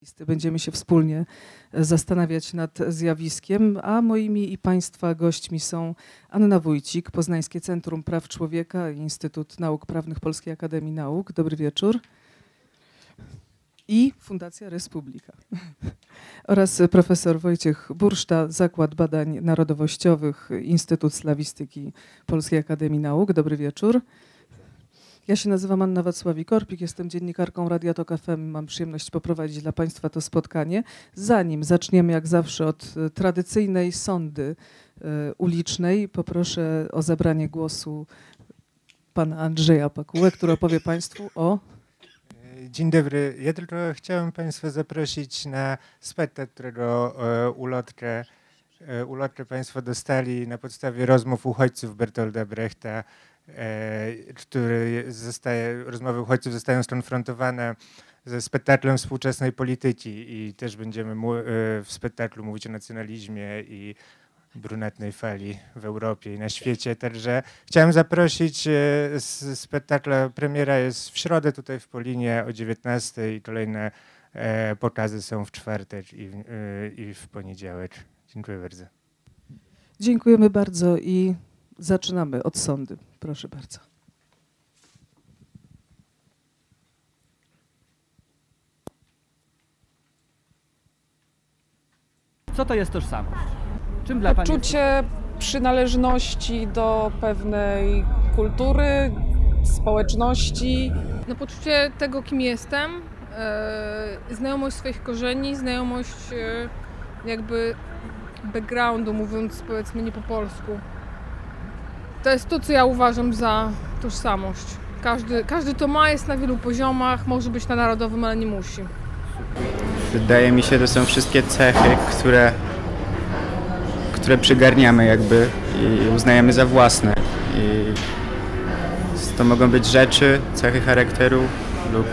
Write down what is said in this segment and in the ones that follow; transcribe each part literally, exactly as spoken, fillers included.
Będziemy się wspólnie zastanawiać nad zjawiskiem, a moimi i Państwa gośćmi są Anna Wójcik, Poznańskie Centrum Praw Człowieka i Instytut Nauk Prawnych Polskiej Akademii Nauk. Dobry wieczór. I Fundacja Respublika. Oraz profesor Wojciech Burszta, Zakład Badań Narodowościowych, Instytut Slawistyki Polskiej Akademii Nauk. Dobry wieczór. Ja się nazywam Anna Wacławik-Korpik, jestem dziennikarką Radia Tok F M. Mam przyjemność poprowadzić dla Państwa to spotkanie. Zanim zaczniemy, jak zawsze, od tradycyjnej sondy y, ulicznej, poproszę o zabranie głosu pana Andrzeja Pakułę, który opowie Państwu o... Dzień dobry. Ja tylko chciałem Państwa zaprosić na spektakl, którego e, ulotkę, e, ulotkę Państwo dostali na podstawie rozmów uchodźców Bertolda Brechta, e, który zostaje, rozmowy uchodźców zostają skonfrontowane ze spektaklem współczesnej polityki i też będziemy mu, e, w spektaklu mówić o nacjonalizmie i brunatnej fali w Europie i na świecie. Także chciałem zaprosić z spektakla. Premiera jest w środę tutaj w Polinie o dziewiętnastej i kolejne e, pokazy są w czwartek i, e, i w poniedziałek. Dziękuję bardzo. Dziękujemy bardzo i zaczynamy od sondy. Proszę bardzo. Co to jest tożsamość? Czym dla Pani Poczucie jest... przynależności do pewnej kultury, społeczności. No, poczucie tego, kim jestem, e, znajomość swoich korzeni, znajomość e, jakby backgroundu, mówiąc powiedzmy nie po polsku. To jest to, co ja uważam za tożsamość. Każdy, każdy to ma, jest na wielu poziomach, może być na narodowym, ale nie musi. Wydaje mi się, że to są wszystkie cechy, które, które przygarniamy jakby i uznajemy za własne. I to mogą być rzeczy, cechy charakteru lub...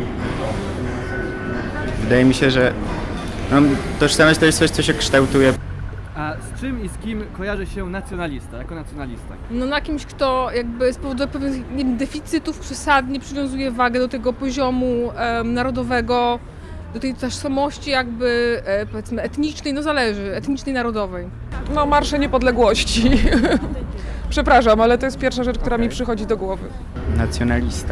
Wydaje mi się, że no, tożsamość to jest coś, co się kształtuje. A z czym i z kim kojarzy się nacjonalista, jako nacjonalista? No na kimś, kto jakby z powodu pewnych nie wiem, deficytów przesadnie przywiązuje wagę do tego poziomu e, narodowego, do tej tożsamości jakby e, powiedzmy etnicznej, no zależy, etnicznej, narodowej. No, marsze niepodległości. Przepraszam, ale to jest pierwsza rzecz, która Okay. mi przychodzi do głowy. Nacjonalista.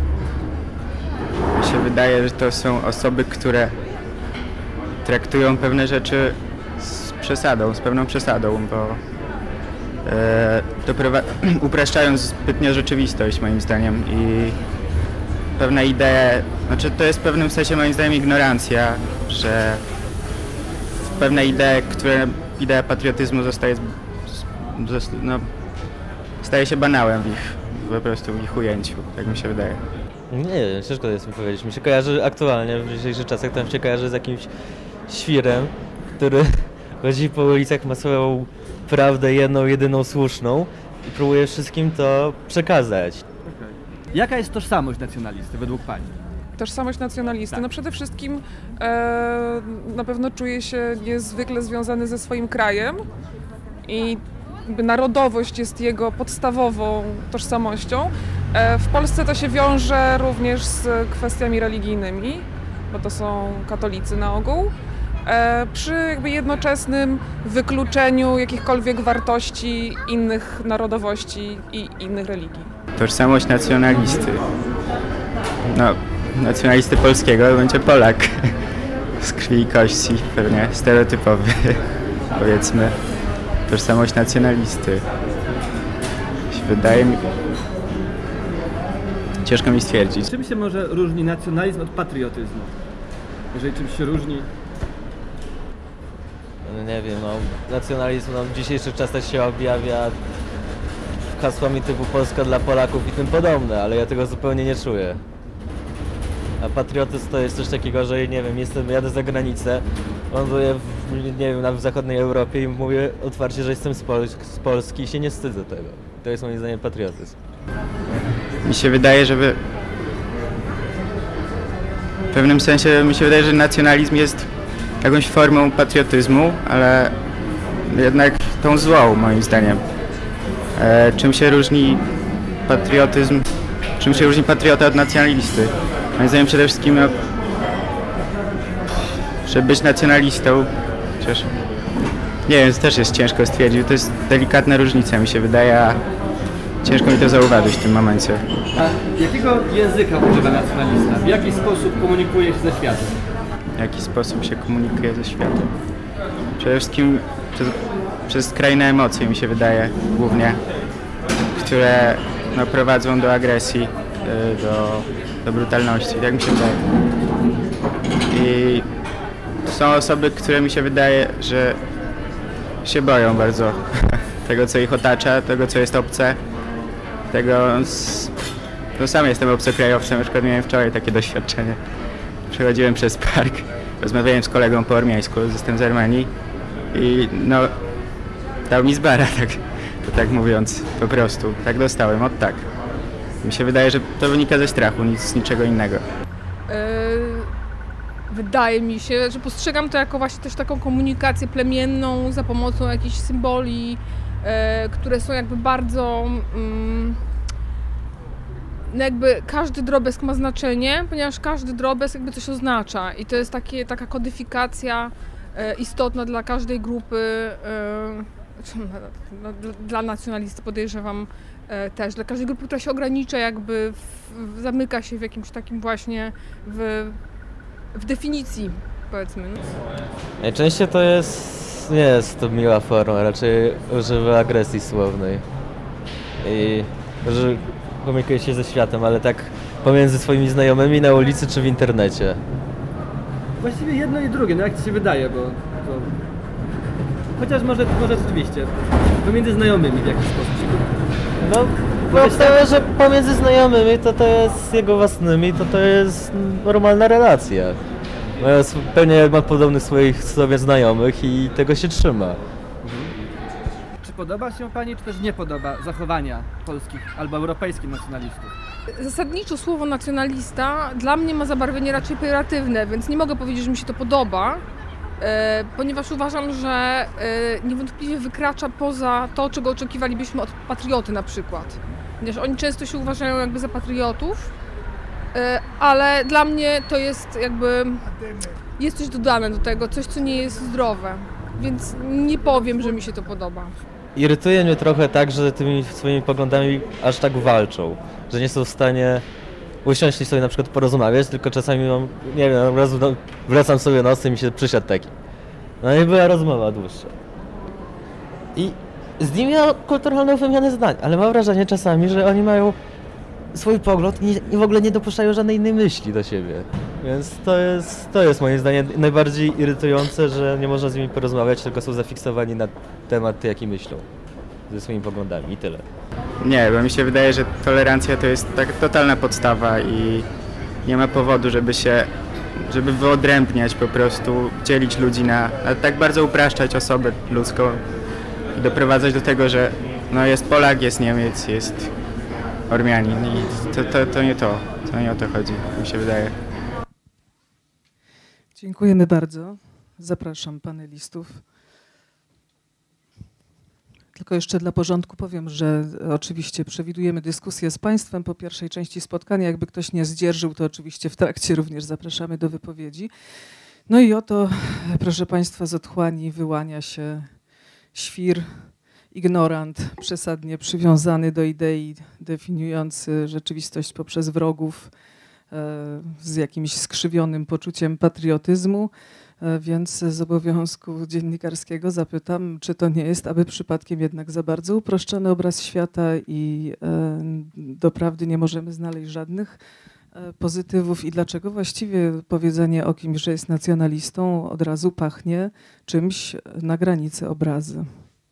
Mi się wydaje, że to są osoby, które traktują pewne rzeczy z przesadą, z pewną przesadą, bo e, doprowa- upraszczając zbytnio rzeczywistość moim zdaniem i pewne idee, znaczy to jest w pewnym sensie moim zdaniem ignorancja, że pewne idee, które idea patriotyzmu zostaje, no, staje się banałem w ich, po prostu w ich ujęciu, tak mi się wydaje. Nie wiem, ciężko jest mi powiedzieć. Mi się kojarzy aktualnie, w dzisiejszych czasach, tam się kojarzy z jakimś świrem, który chodzi po ulicach, ma swoją prawdę jedną, jedyną słuszną i próbuje wszystkim to przekazać. Okay. Jaka jest tożsamość nacjonalisty według Pani? Tożsamość nacjonalisty. Tak. No przede wszystkim e, na pewno czuje się niezwykle związany ze swoim krajem i jakby narodowość jest jego podstawową tożsamością. E, w Polsce to się wiąże również z kwestiami religijnymi, bo to są katolicy na ogół, e, przy jakby jednoczesnym wykluczeniu jakichkolwiek wartości innych narodowości i innych religii. Tożsamość nacjonalisty. No, nacjonalisty polskiego to będzie Polak. Z krwi i kości, pewnie stereotypowy, powiedzmy. Tożsamość nacjonalisty. Wydaje mi... Ciężko mi stwierdzić. Czym się może różni nacjonalizm od patriotyzmu? Jeżeli czymś się różni? No nie wiem, no, nacjonalizm no, w dzisiejszych czasach się objawia hasłami typu Polska dla Polaków i tym podobne, ale ja tego zupełnie nie czuję. A patriotyzm to jest coś takiego, że nie wiem, jestem, jadę za granicę, ląduję w, nie wiem, w zachodniej Europie i mówię otwarcie, że jestem z, Pol- z Polski i się nie wstydzę tego. To jest moim zdaniem patriotyzm. Mi się wydaje, żeby... W pewnym sensie mi się wydaje, że nacjonalizm jest jakąś formą patriotyzmu, ale jednak tą złą, moim zdaniem. E, czym się różni patriotyzm, czym się różni patriota od nacjonalisty? Moim zdaniem przede wszystkim no, żeby być nacjonalistą, chociaż nie wiem, to też jest ciężko stwierdzić, to jest delikatna różnica mi się wydaje, a ciężko mi to zauważyć w tym momencie. A jakiego języka używa nacjonalista? W jaki sposób komunikuje się ze światem? W jaki sposób się komunikuje ze światem? Przede wszystkim przez, przez skrajne emocje mi się wydaje głównie, które no, prowadzą do agresji, do, do brutalności, tak mi się wydaje. I są osoby, które mi się wydaje, że się boją bardzo tego, co ich otacza, tego, co jest obce, tego, no sam jestem obcokrajowcem, na przykład miałem wczoraj takie doświadczenie. Przechodziłem przez park, rozmawiałem z kolegą po ormiańsku, jestem z Armenii i no, dał mi z bara, tak, tak mówiąc, po prostu, tak dostałem, od tak. Mi się wydaje, że to wynika ze strachu, nic z niczego innego. Wydaje mi się, że postrzegam to jako właśnie też taką komunikację plemienną za pomocą jakichś symboli, e, które są jakby bardzo... Mm, no jakby każdy drobiazg ma znaczenie, ponieważ każdy drobiazg jakby coś oznacza i to jest takie, taka kodyfikacja e, istotna dla każdej grupy, e, no, dla, dla nacjonalisty podejrzewam e, też, dla każdej grupy, która się ogranicza jakby, w, w, zamyka się w jakimś takim właśnie w w definicji, powiedzmy. Najczęściej to jest, nie jest to miła forma, raczej używa agresji słownej i że komunikuje się ze światem, ale tak pomiędzy swoimi znajomymi na ulicy czy w internecie. Właściwie jedno i drugie, no jak ci się wydaje, bo... bo... Chociaż może, może rzeczywiście, pomiędzy znajomymi w jakiś sposób się... No, bo obstawiam, że pomiędzy znajomymi to to jest jego własnymi, to to jest normalna relacja. Mają pewnie ma podobnych swoich sobie znajomych i tego się trzyma. Mhm. Czy podoba się pani, czy też nie podoba zachowania polskich albo europejskich nacjonalistów? Zasadniczo słowo nacjonalista dla mnie ma zabarwienie raczej pejoratywne, więc nie mogę powiedzieć, że mi się to podoba, e, ponieważ uważam, że e, niewątpliwie wykracza poza to, czego oczekiwalibyśmy od patrioty na przykład. Ponieważ oni często się uważają jakby za patriotów, e, ale dla mnie to jest jakby, jest coś dodane do tego, coś, co nie jest zdrowe, więc nie powiem, że mi się to podoba. Irytuje mnie trochę tak, że tymi swoimi poglądami aż tak walczą, że nie są w stanie usiąść i sobie na przykład porozmawiać, tylko czasami mam, nie wiem, raz wracam sobie nosem i mi się przysiadł taki. No i była rozmowa dłuższa. I z nimi miał kulturalną wymianę zdań, ale mam wrażenie czasami, że oni mają swój pogląd i, i w ogóle nie dopuszczają żadnej innej myśli do siebie. Więc to jest, to jest moim zdaniem najbardziej irytujące, że nie można z nimi porozmawiać, tylko są zafiksowani na temat, jaki myślą, ze swoimi poglądami i tyle. Nie, bo mi się wydaje, że tolerancja to jest tak totalna podstawa i nie ma powodu, żeby się, żeby wyodrębniać po prostu, dzielić ludzi na, na tak bardzo upraszczać osobę ludzką i doprowadzać do tego, że no jest Polak, jest Niemiec, jest Ormianin i to, to, to nie to, to nie o to chodzi, mi się wydaje. Dziękujemy bardzo. Zapraszam panelistów. Tylko jeszcze dla porządku powiem, że oczywiście przewidujemy dyskusję z Państwem po pierwszej części spotkania. Jakby ktoś nie zdzierżył, to oczywiście w trakcie również zapraszamy do wypowiedzi. No i oto, proszę Państwa, z otchłani wyłania się świr, ignorant, przesadnie przywiązany do idei, definiujący rzeczywistość poprzez wrogów, z jakimś skrzywionym poczuciem patriotyzmu, więc z obowiązku dziennikarskiego zapytam, czy to nie jest, aby przypadkiem jednak za bardzo uproszczony obraz świata i doprawdy nie możemy znaleźć żadnych pozytywów i dlaczego właściwie powiedzenie o kimś, że jest nacjonalistą od razu pachnie czymś na granicy obrazy.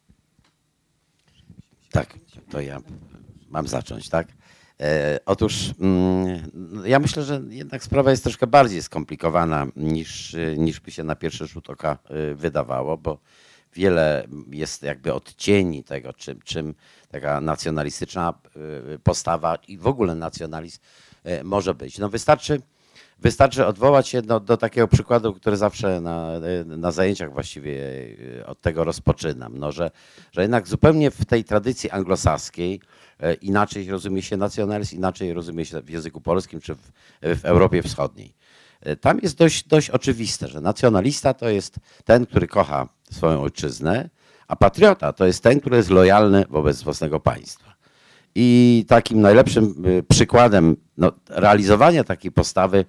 Tak, to ja mam zacząć, tak? E, otóż mm, ja myślę, że jednak sprawa jest troszkę bardziej skomplikowana niż, niż by się na pierwszy rzut oka wydawało, bo wiele jest jakby odcieni tego, czym, czym taka nacjonalistyczna postawa i w ogóle nacjonalizm może być. No wystarczy, wystarczy odwołać się do, do takiego przykładu, który zawsze na, na zajęciach właściwie od tego rozpoczynam, no, że, że jednak zupełnie w tej tradycji anglosaskiej inaczej rozumie się nacjonalizm, inaczej rozumie się w języku polskim czy w, w Europie Wschodniej. Tam jest dość, dość oczywiste, że nacjonalista to jest ten, który kocha swoją ojczyznę, a patriota to jest ten, który jest lojalny wobec własnego państwa. I takim najlepszym przykładem no, realizowania takiej postawy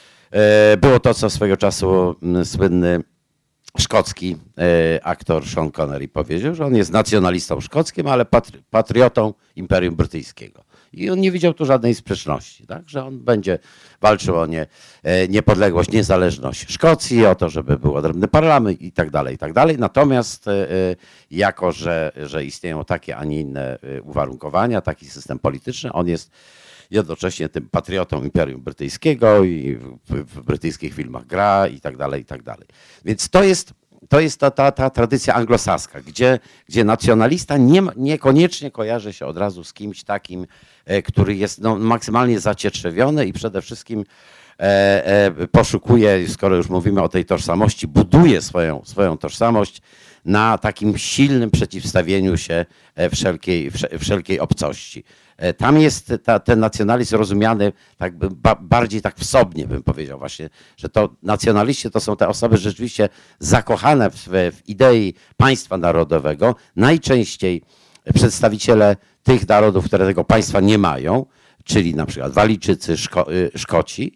było to, co swego czasu słynny szkocki aktor Sean Connery powiedział, że on jest nacjonalistą szkockim, ale patri patriotą Imperium Brytyjskiego. I on nie widział tu żadnej sprzeczności, tak? Że on będzie walczył o nie, niepodległość, niezależność Szkocji, o to, żeby był odrębny parlament i tak dalej, i tak dalej. Natomiast jako, że, że istnieją takie, a nie inne uwarunkowania, taki system polityczny, on jest jednocześnie tym patriotą Imperium Brytyjskiego i w, w brytyjskich filmach gra i tak dalej, i tak dalej. Więc to jest, to jest ta, ta, ta tradycja anglosaska, gdzie, gdzie nacjonalista nie, niekoniecznie kojarzy się od razu z kimś takim, e, który jest no, maksymalnie zacietrzewiony i przede wszystkim e, e, poszukuje, skoro już mówimy o tej tożsamości, buduje swoją, swoją tożsamość na takim silnym przeciwstawieniu się wszelkiej, wszelkiej obcości. Tam jest ta, ten nacjonalizm rozumiany tak ba, bardziej tak wsobnie, bym powiedział właśnie, że to nacjonaliści to są te osoby rzeczywiście zakochane w, w idei państwa narodowego, najczęściej przedstawiciele tych narodów, które tego państwa nie mają, czyli na przykład Walijczycy, Szko, Szkoci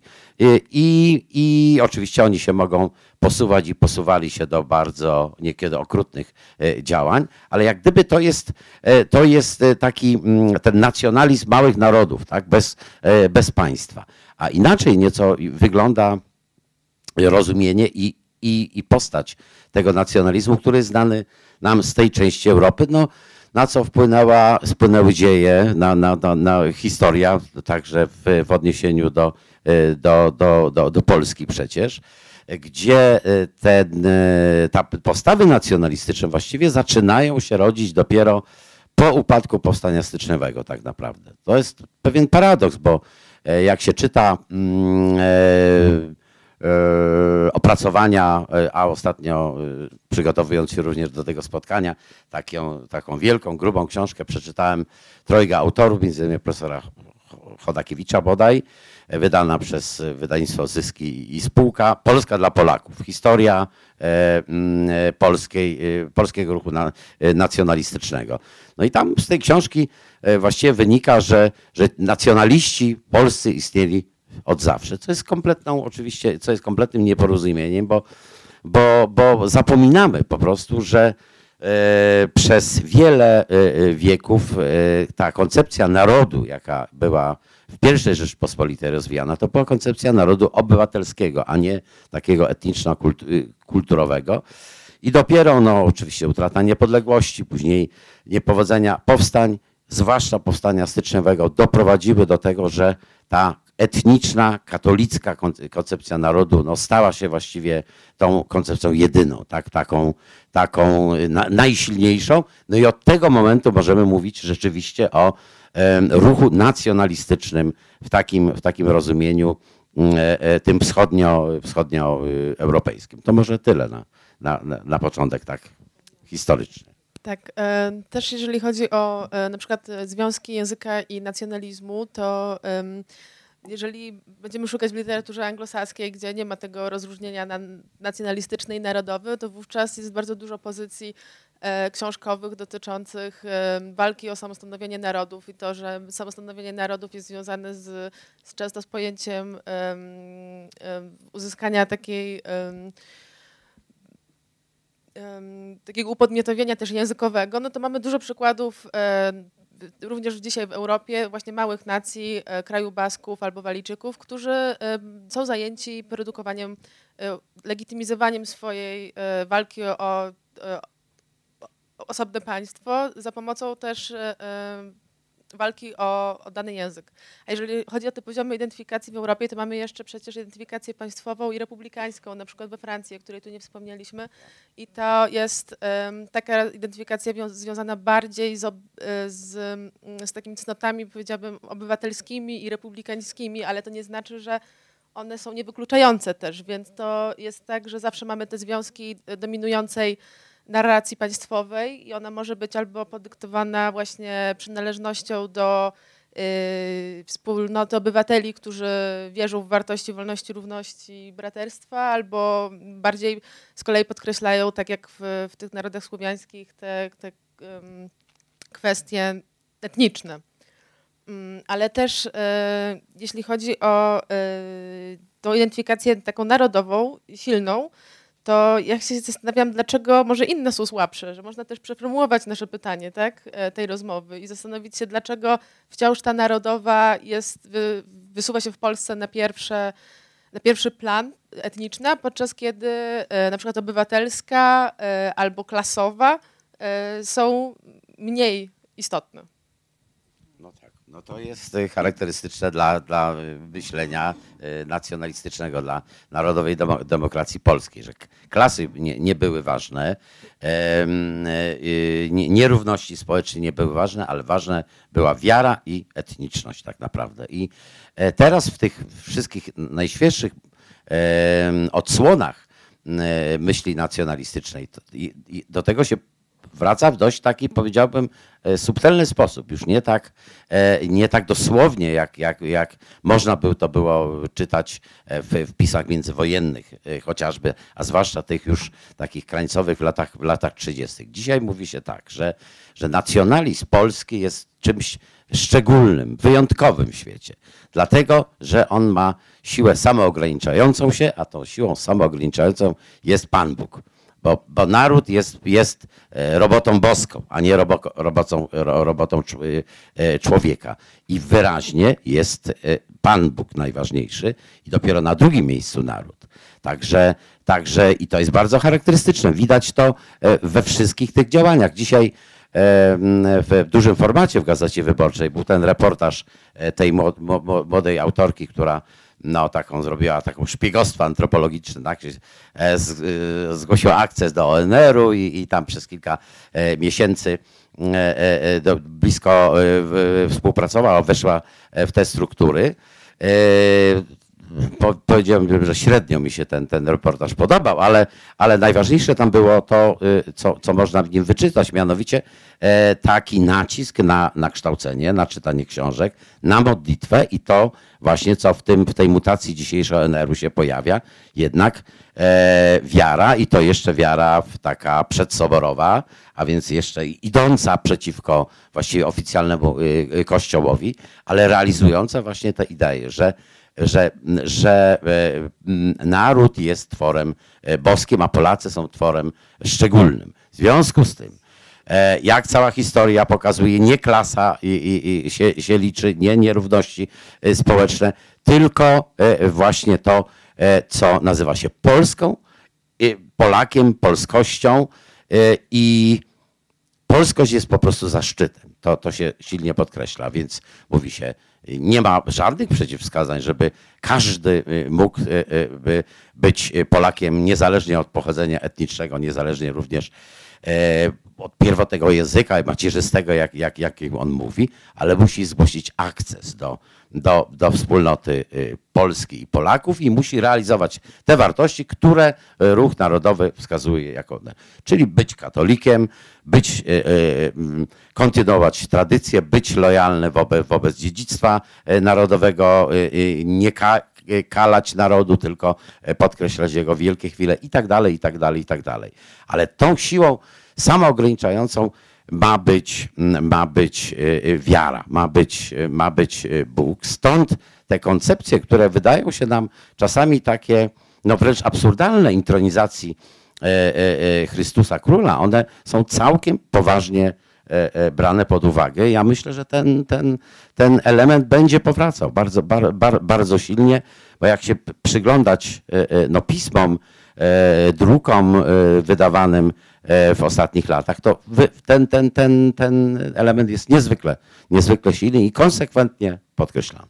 i, i oczywiście oni się mogą posuwać i posuwali się do bardzo niekiedy okrutnych działań, ale jak gdyby to jest, to jest taki ten nacjonalizm małych narodów, tak, bez, bez państwa. A inaczej nieco wygląda rozumienie i, i, i postać tego nacjonalizmu, który jest znany nam z tej części Europy, no, na co wpłynęła, wpłynęły dzieje, na, na, na, na historia, także w, w odniesieniu do, do, do, do, do Polski przecież, gdzie ten, ta postawy nacjonalistyczne właściwie zaczynają się rodzić dopiero po upadku powstania styczniowego tak naprawdę. To jest pewien paradoks, bo jak się czyta mm, e, e, opracowania, a ostatnio przygotowując się również do tego spotkania, taką, taką wielką, grubą książkę przeczytałem trojga autorów, między innymi profesora Chodakiewicza bodaj, wydana przez wydawnictwo Zyski i Spółka, Polska dla Polaków. Historia e, polskiej, e, polskiego ruchu na, e, nacjonalistycznego. No i tam z tej książki e, właściwie wynika, że, że nacjonaliści polscy istnieli od zawsze, co jest kompletną, oczywiście, co jest kompletnym nieporozumieniem, bo, bo, bo zapominamy po prostu, że e, przez wiele e, wieków e, ta koncepcja narodu, jaka była w pierwszej Rzeczpospolitej rozwijana, to była koncepcja narodu obywatelskiego, a nie takiego etniczno-kulturowego. I dopiero, no oczywiście utrata niepodległości, później niepowodzenia powstań, zwłaszcza powstania styczniowego, doprowadziły do tego, że ta etniczna, katolicka koncepcja narodu no, stała się właściwie tą koncepcją jedyną, tak, taką, taką na, najsilniejszą. No i od tego momentu możemy mówić rzeczywiście o ruchu nacjonalistycznym w takim, w takim rozumieniu tym wschodnio, wschodnioeuropejskim. To może tyle na, na, na początek tak historycznie. Tak, też jeżeli chodzi o na przykład związki języka i nacjonalizmu, to jeżeli będziemy szukać w literaturze anglosaskiej, gdzie nie ma tego rozróżnienia na nacjonalistyczny i narodowy, to wówczas jest bardzo dużo pozycji e, książkowych dotyczących e, walki o samostanowienie narodów i to, że samostanowienie narodów jest związane z, z często z pojęciem e, e, uzyskania takiej e, takiego upodmiotowienia też językowego, no to mamy dużo przykładów e, również dzisiaj w Europie właśnie małych nacji, e, kraju Basków albo Walijczyków, którzy e, są zajęci produkowaniem, e, legitymizowaniem swojej e, walki o, o, o osobne państwo za pomocą też e, walki o, o dany język. A jeżeli chodzi o te poziomy identyfikacji w Europie, to mamy jeszcze przecież identyfikację państwową i republikańską, na przykład we Francji, o której tu nie wspomnieliśmy. I to jest um, taka identyfikacja związana bardziej z, z, z takimi cnotami, powiedziałabym, obywatelskimi i republikańskimi, ale to nie znaczy, że one są niewykluczające też, więc to jest tak, że zawsze mamy te związki dominującej narracji państwowej i ona może być albo podyktowana właśnie przynależnością do wspólnoty obywateli, którzy wierzą w wartości wolności, równości, braterstwa, albo bardziej z kolei podkreślają, tak jak w, w tych narodach słowiańskich, te, te um, kwestie etniczne. Um, ale też e, jeśli chodzi o e, tą identyfikację taką narodową, silną, to ja się zastanawiam, dlaczego może inne są słabsze, że można też przeformułować nasze pytanie, tak, tej rozmowy i zastanowić się, dlaczego wciąż ta narodowa jest, wy, wysuwa się w Polsce na, pierwsze, na pierwszy plan etniczna, podczas kiedy e, na przykład obywatelska e, albo klasowa e, są mniej istotne. No tak, no to jest charakterystyczne dla, dla myślenia nacjonalistycznego, dla narodowej demo, demokracji polskiej, że klasy nie, nie były ważne, e, nie, nierówności społeczne nie były ważne, ale ważna była wiara i etniczność tak naprawdę. I teraz w tych wszystkich najświeższych e, odsłonach e, myśli nacjonalistycznej to, i, i do tego się wraca w dość taki, powiedziałbym, subtelny sposób. Już nie tak, nie tak dosłownie, jak, jak, jak można by to było czytać w, w pisach międzywojennych chociażby, a zwłaszcza tych już takich krańcowych w latach, w latach trzydziestych. Dzisiaj mówi się tak, że, że nacjonalizm polski jest czymś szczególnym, wyjątkowym w świecie. Dlatego, że on ma siłę samoograniczającą się, a tą siłą samoograniczającą jest Pan Bóg. Bo, bo naród jest, jest robotą boską, a nie robo, robotą, robotą człowieka. I wyraźnie jest Pan Bóg najważniejszy i dopiero na drugim miejscu naród. Także, także i to jest bardzo charakterystyczne. Widać to we wszystkich tych działaniach. Dzisiaj w dużym formacie w Gazecie Wyborczej był ten reportaż tej młodej autorki, która no, taką zrobiła taką szpiegostwo antropologiczne, tak? Zgłosiła akces do O N R-u i, i tam przez kilka miesięcy do, blisko współpracowała, weszła w te struktury. Po, powiedziałem, że średnio mi się ten, ten reportaż podobał, ale, ale najważniejsze tam było to, co, co można w nim wyczytać, mianowicie taki nacisk na, na kształcenie, na czytanie książek, na modlitwę i to właśnie, co w, tym, w tej mutacji dzisiejszego O N R-u się pojawia, jednak e, wiara i to jeszcze wiara taka przedsoborowa, a więc jeszcze idąca przeciwko właściwie oficjalnemu y, kościołowi, ale realizująca właśnie te idee, że że, że naród jest tworem boskim, a Polacy są tworem szczególnym. W związku z tym, jak cała historia pokazuje, nie klasa i, i, i się, się liczy, nie nierówności społeczne, tylko właśnie to, co nazywa się Polską, Polakiem, polskością i polskość jest po prostu zaszczytem. To, to się silnie podkreśla, więc mówi się, nie ma żadnych przeciwwskazań, żeby każdy mógł być Polakiem niezależnie od pochodzenia etnicznego, niezależnie również od pierwotnego języka macierzystego, jak, jak, jakim on mówi, ale musi zgłosić akces do, do, do wspólnoty Polski i Polaków i musi realizować te wartości, które ruch narodowy wskazuje jako one. Czyli być katolikiem, być, kontynuować tradycję, być lojalny wobec, wobec dziedzictwa narodowego, nie ka, kalać narodu, tylko podkreślać jego wielkie chwile i tak dalej, i tak dalej, i tak dalej. Ale tą siłą samoograniczającą ma być, ma być wiara, ma być, ma być Bóg. Stąd te koncepcje, które wydają się nam czasami takie, no wręcz absurdalne intronizacji Chrystusa Króla, one są całkiem poważnie brane pod uwagę. Ja myślę, że ten, ten, ten element będzie powracał bardzo, bar, bar, bardzo silnie, bo jak się przyglądać no, pismom, drukom wydawanym w ostatnich latach, to ten, ten, ten, ten element jest niezwykle, niezwykle silny i konsekwentnie podkreślany.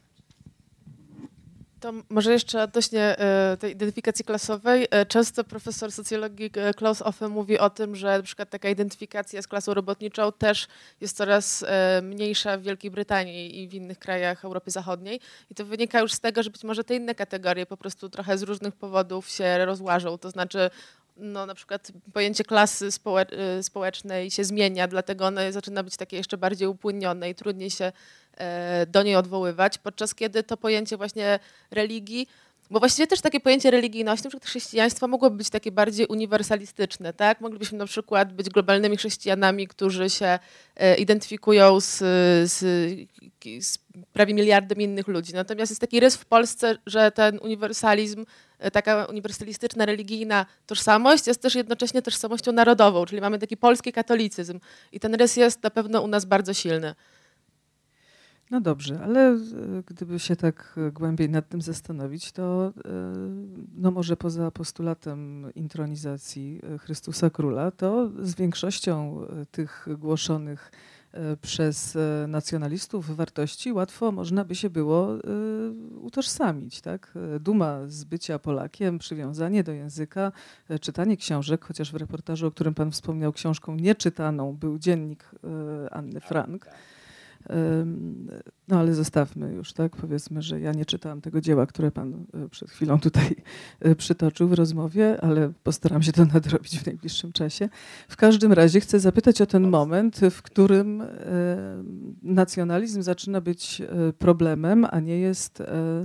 To może jeszcze odnośnie tej identyfikacji klasowej. Często profesor socjologii Klaus Offe mówi o tym, że na przykład taka identyfikacja z klasą robotniczą też jest coraz mniejsza w Wielkiej Brytanii i w innych krajach Europy Zachodniej. I to wynika już z tego, że być może te inne kategorie po prostu trochę z różnych powodów się rozłażą. To znaczy no, na przykład pojęcie klasy społecznej się zmienia, dlatego ono zaczyna być takie jeszcze bardziej upłynnione i trudniej się do niej odwoływać, podczas kiedy to pojęcie właśnie religii, bo właściwie też takie pojęcie religijności, na przykład chrześcijaństwa mogłoby być takie bardziej uniwersalistyczne, tak? Moglibyśmy na przykład być globalnymi chrześcijanami, którzy się identyfikują z, z, z prawie miliardem innych ludzi. Natomiast jest taki rys w Polsce, że ten uniwersalizm, taka uniwersalistyczna, religijna tożsamość jest też jednocześnie tożsamością narodową, czyli mamy taki polski katolicyzm i ten rys jest na pewno u nas bardzo silny. No dobrze, ale gdyby się tak głębiej nad tym zastanowić, to no może poza postulatem intronizacji Chrystusa Króla, to z większością tych głoszonych przez nacjonalistów wartości łatwo można by się było utożsamić, tak? Duma z bycia Polakiem, przywiązanie do języka, czytanie książek, chociaż w reportażu, o którym pan wspomniał, książką nieczytaną był dziennik Anny Frank. No ale zostawmy już, tak? Powiedzmy, że ja nie czytałam tego dzieła, które pan przed chwilą tutaj przytoczył w rozmowie, ale postaram się to nadrobić w najbliższym czasie. W każdym razie chcę zapytać o ten moment, w którym nacjonalizm zaczyna być problemem, a nie jest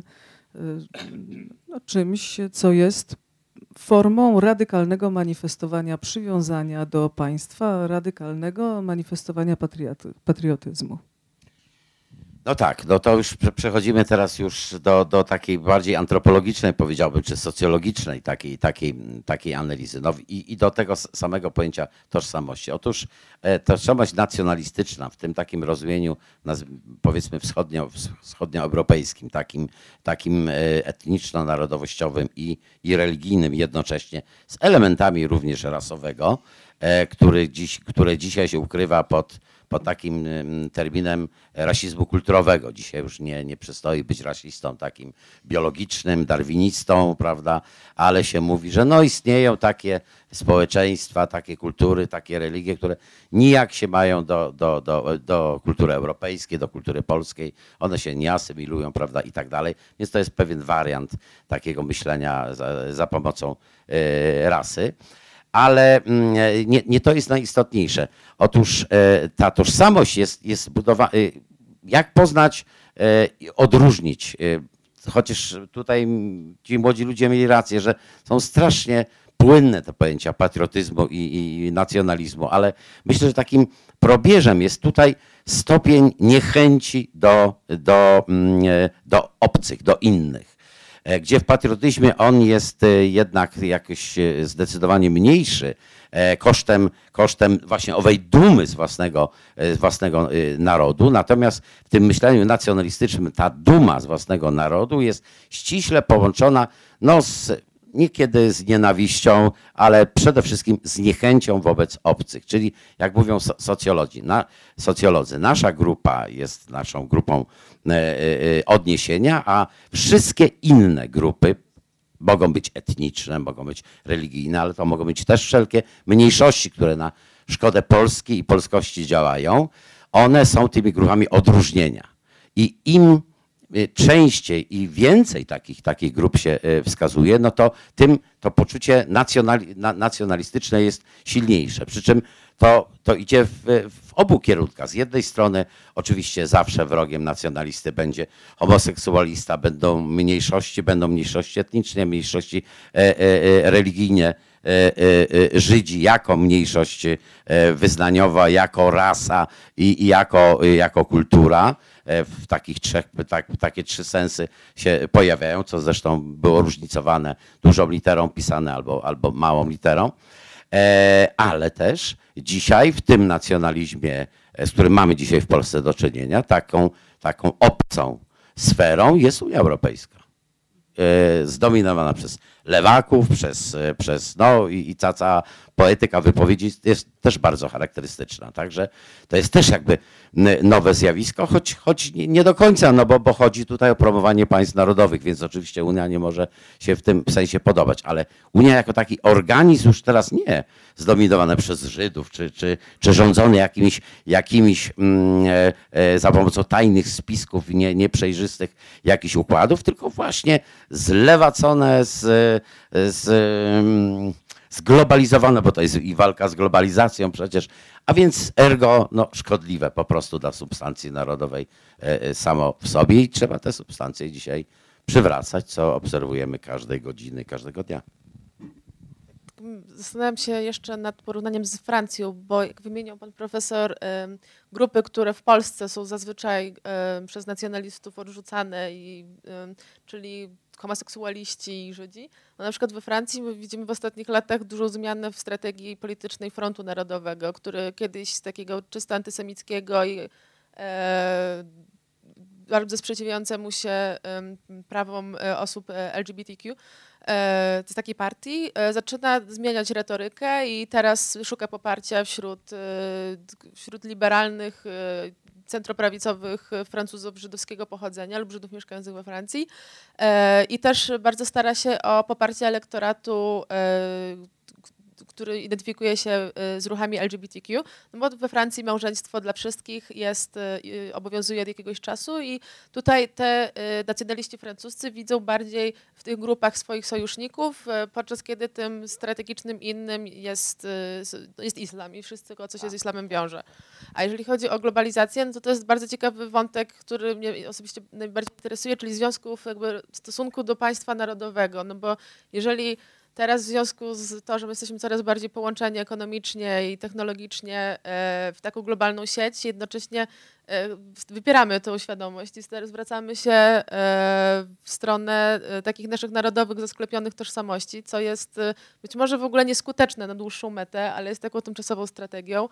no, czymś, co jest formą radykalnego manifestowania przywiązania do państwa, radykalnego manifestowania patrioty, patriotyzmu. No tak, no to już przechodzimy teraz już do, do takiej bardziej antropologicznej, powiedziałbym, czy socjologicznej takiej, takiej, takiej analizy. No i, i do tego samego pojęcia tożsamości. Otóż e, tożsamość nacjonalistyczna w tym takim rozumieniu, powiedzmy wschodnio, wschodnioeuropejskim, takim, takim etniczno-narodowościowym i, i religijnym jednocześnie, z elementami również rasowego, e, który dziś, które dzisiaj się ukrywa pod pod takim terminem rasizmu kulturowego. Dzisiaj już nie, nie przystoi być rasistą takim biologicznym, darwinistą, prawda, ale się mówi, że no istnieją takie społeczeństwa, takie kultury, takie religie, które nijak się mają do, do, do, do kultury europejskiej, do kultury polskiej, one się nie asymilują, prawda, i tak dalej. Więc to jest pewien wariant takiego myślenia za, za pomocą y, rasy. Ale nie, nie to jest najistotniejsze. Otóż ta tożsamość jest, jest budowana. Jak poznać, odróżnić? Chociaż tutaj ci młodzi ludzie mieli rację, że są strasznie płynne te pojęcia patriotyzmu i, i nacjonalizmu, ale myślę, że takim probierzem jest tutaj stopień niechęci do, do, do obcych, do innych. Gdzie w patriotyzmie on jest jednak jakoś zdecydowanie mniejszy, kosztem, kosztem właśnie owej dumy z własnego, z własnego narodu. Natomiast w tym myśleniu nacjonalistycznym ta duma z własnego narodu jest ściśle połączona no, z, niekiedy z nienawiścią, ale przede wszystkim z niechęcią wobec obcych. Czyli jak mówią socjolodzy, na, socjolodzy, nasza grupa jest naszą grupą odniesienia, a wszystkie inne grupy mogą być etniczne, mogą być religijne, ale to mogą być też wszelkie mniejszości, które na szkodę Polski i polskości działają. One są tymi grupami odróżnienia. I im częściej i więcej takich, takich grup się wskazuje, no to tym to poczucie nacjonali, nacjonalistyczne jest silniejsze. Przy czym to, to idzie w, w obu kierunkach. Z jednej strony oczywiście zawsze wrogiem nacjonalisty będzie homoseksualista, będą mniejszości, będą mniejszości etniczne, mniejszości e, e, religijne, e, e, Żydzi jako mniejszość wyznaniowa, jako rasa i, i jako, jako kultura. W takich trzech, tak, takie trzy sensy się pojawiają, co zresztą było różnicowane dużą literą pisane albo, albo małą literą. E, ale też dzisiaj w tym nacjonalizmie, z którym mamy dzisiaj w Polsce do czynienia, taką, taką obcą sferą jest Unia Europejska. E, zdominowana przez lewaków, przez, przez no i, i ta cała poetyka wypowiedzi jest też bardzo charakterystyczna. Także to jest też jakby nowe zjawisko, choć, choć nie do końca, no bo, bo chodzi tutaj o promowanie państw narodowych, więc oczywiście Unia nie może się w tym sensie podobać, ale Unia jako taki organizm już teraz nie zdominowany przez Żydów, czy, czy, czy rządzony jakimiś, jakimiś mm, e, za pomocą tajnych spisków i nie, nieprzejrzystych jakichś układów, tylko właśnie zlewacone z, z zglobalizowane, bo to jest i walka z globalizacją przecież, a więc ergo no, szkodliwe po prostu dla substancji narodowej samo w sobie i trzeba te substancje dzisiaj przywracać, co obserwujemy każdej godziny, każdego dnia. Zastanawiam się jeszcze nad porównaniem z Francją, bo jak wymieniał pan profesor um, grupy, które w Polsce są zazwyczaj um, przez nacjonalistów odrzucane, i, um, czyli homoseksualiści i Żydzi. No, na przykład we Francji my widzimy w ostatnich latach dużą zmianę w strategii politycznej Frontu Narodowego, który kiedyś z takiego czysto antysemickiego i e, bardzo sprzeciwiającemu się um, prawom osób L G B T Q, z takiej partii, zaczyna zmieniać retorykę i teraz szuka poparcia wśród, wśród liberalnych, centroprawicowych Francuzów żydowskiego pochodzenia lub Żydów mieszkających we Francji i też bardzo stara się o poparcie elektoratu, który identyfikuje się z ruchami L G B T Q, no bo we Francji małżeństwo dla wszystkich jest, obowiązuje od jakiegoś czasu i tutaj te nacjonaliści francuscy widzą bardziej w tych grupach swoich sojuszników, podczas kiedy tym strategicznym innym jest, jest islam i wszystko, co się z islamem wiąże. A jeżeli chodzi o globalizację, no to to jest bardzo ciekawy wątek, który mnie osobiście najbardziej interesuje, czyli związków jakby stosunku do państwa narodowego, no bo jeżeli teraz w związku z to, że my jesteśmy coraz bardziej połączeni ekonomicznie i technologicznie w taką globalną sieć, jednocześnie wypieramy tą świadomość i zwracamy się w stronę takich naszych narodowych, zasklepionych tożsamości, co jest być może w ogóle nieskuteczne na dłuższą metę, ale jest taką tymczasową strategią.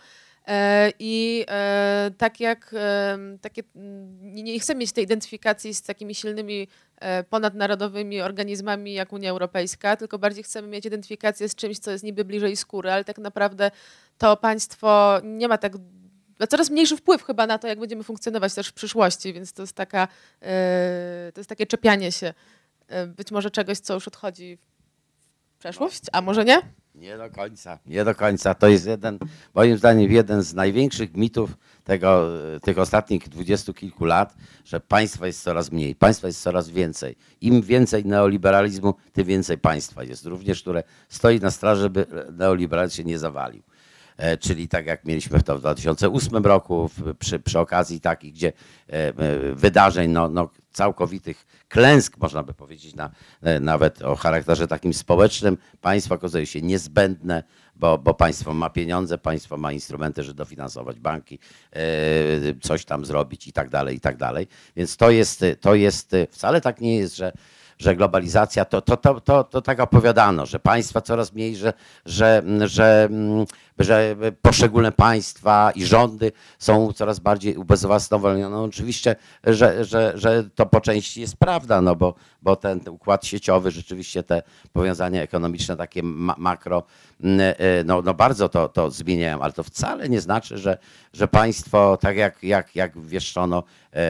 I tak jak takie, nie chcę mieć tej identyfikacji z takimi silnymi ponadnarodowymi organizmami jak Unia Europejska, tylko bardziej chcemy mieć identyfikację z czymś, co jest niby bliżej skóry, ale tak naprawdę to państwo nie ma tak ma coraz mniejszy wpływ chyba na to, jak będziemy funkcjonować też w przyszłości, więc to jest taka, to jest takie czepianie się być może czegoś, co już odchodzi w przeszłość, a może nie? Nie do końca, nie do końca. To jest jeden, moim zdaniem, jeden z największych mitów tego, tych ostatnich dwudziestu kilku lat, że państwa jest coraz mniej, państwa jest coraz więcej. Im więcej neoliberalizmu, tym więcej państwa jest również, które stoi na straży, żeby neoliberalizm się nie zawalił. E, czyli tak jak mieliśmy to w dwa tysiące ósmym roku, w, przy, przy okazji takich gdzie, e, e, wydarzeń no, no, całkowitych klęsk, można by powiedzieć, na, e, nawet o charakterze takim społecznym, państwo okazuje się niezbędne, bo, bo państwo ma pieniądze, państwo ma instrumenty, żeby dofinansować banki, e, coś tam zrobić i tak dalej, i tak dalej. Więc to jest, to jest wcale tak nie jest, że że globalizacja, to, to, to, to, to tak opowiadano, że państwa coraz mniej, że, że, że, że poszczególne państwa i rządy są coraz bardziej ubezwłasnowolnione. No oczywiście, że, że, że to po części jest prawda, no bo, bo ten układ sieciowy, rzeczywiście te powiązania ekonomiczne, takie ma, makro, no, no bardzo to, to zmieniają, ale to wcale nie znaczy, że, że państwo, tak jak, jak, jak wieszczono,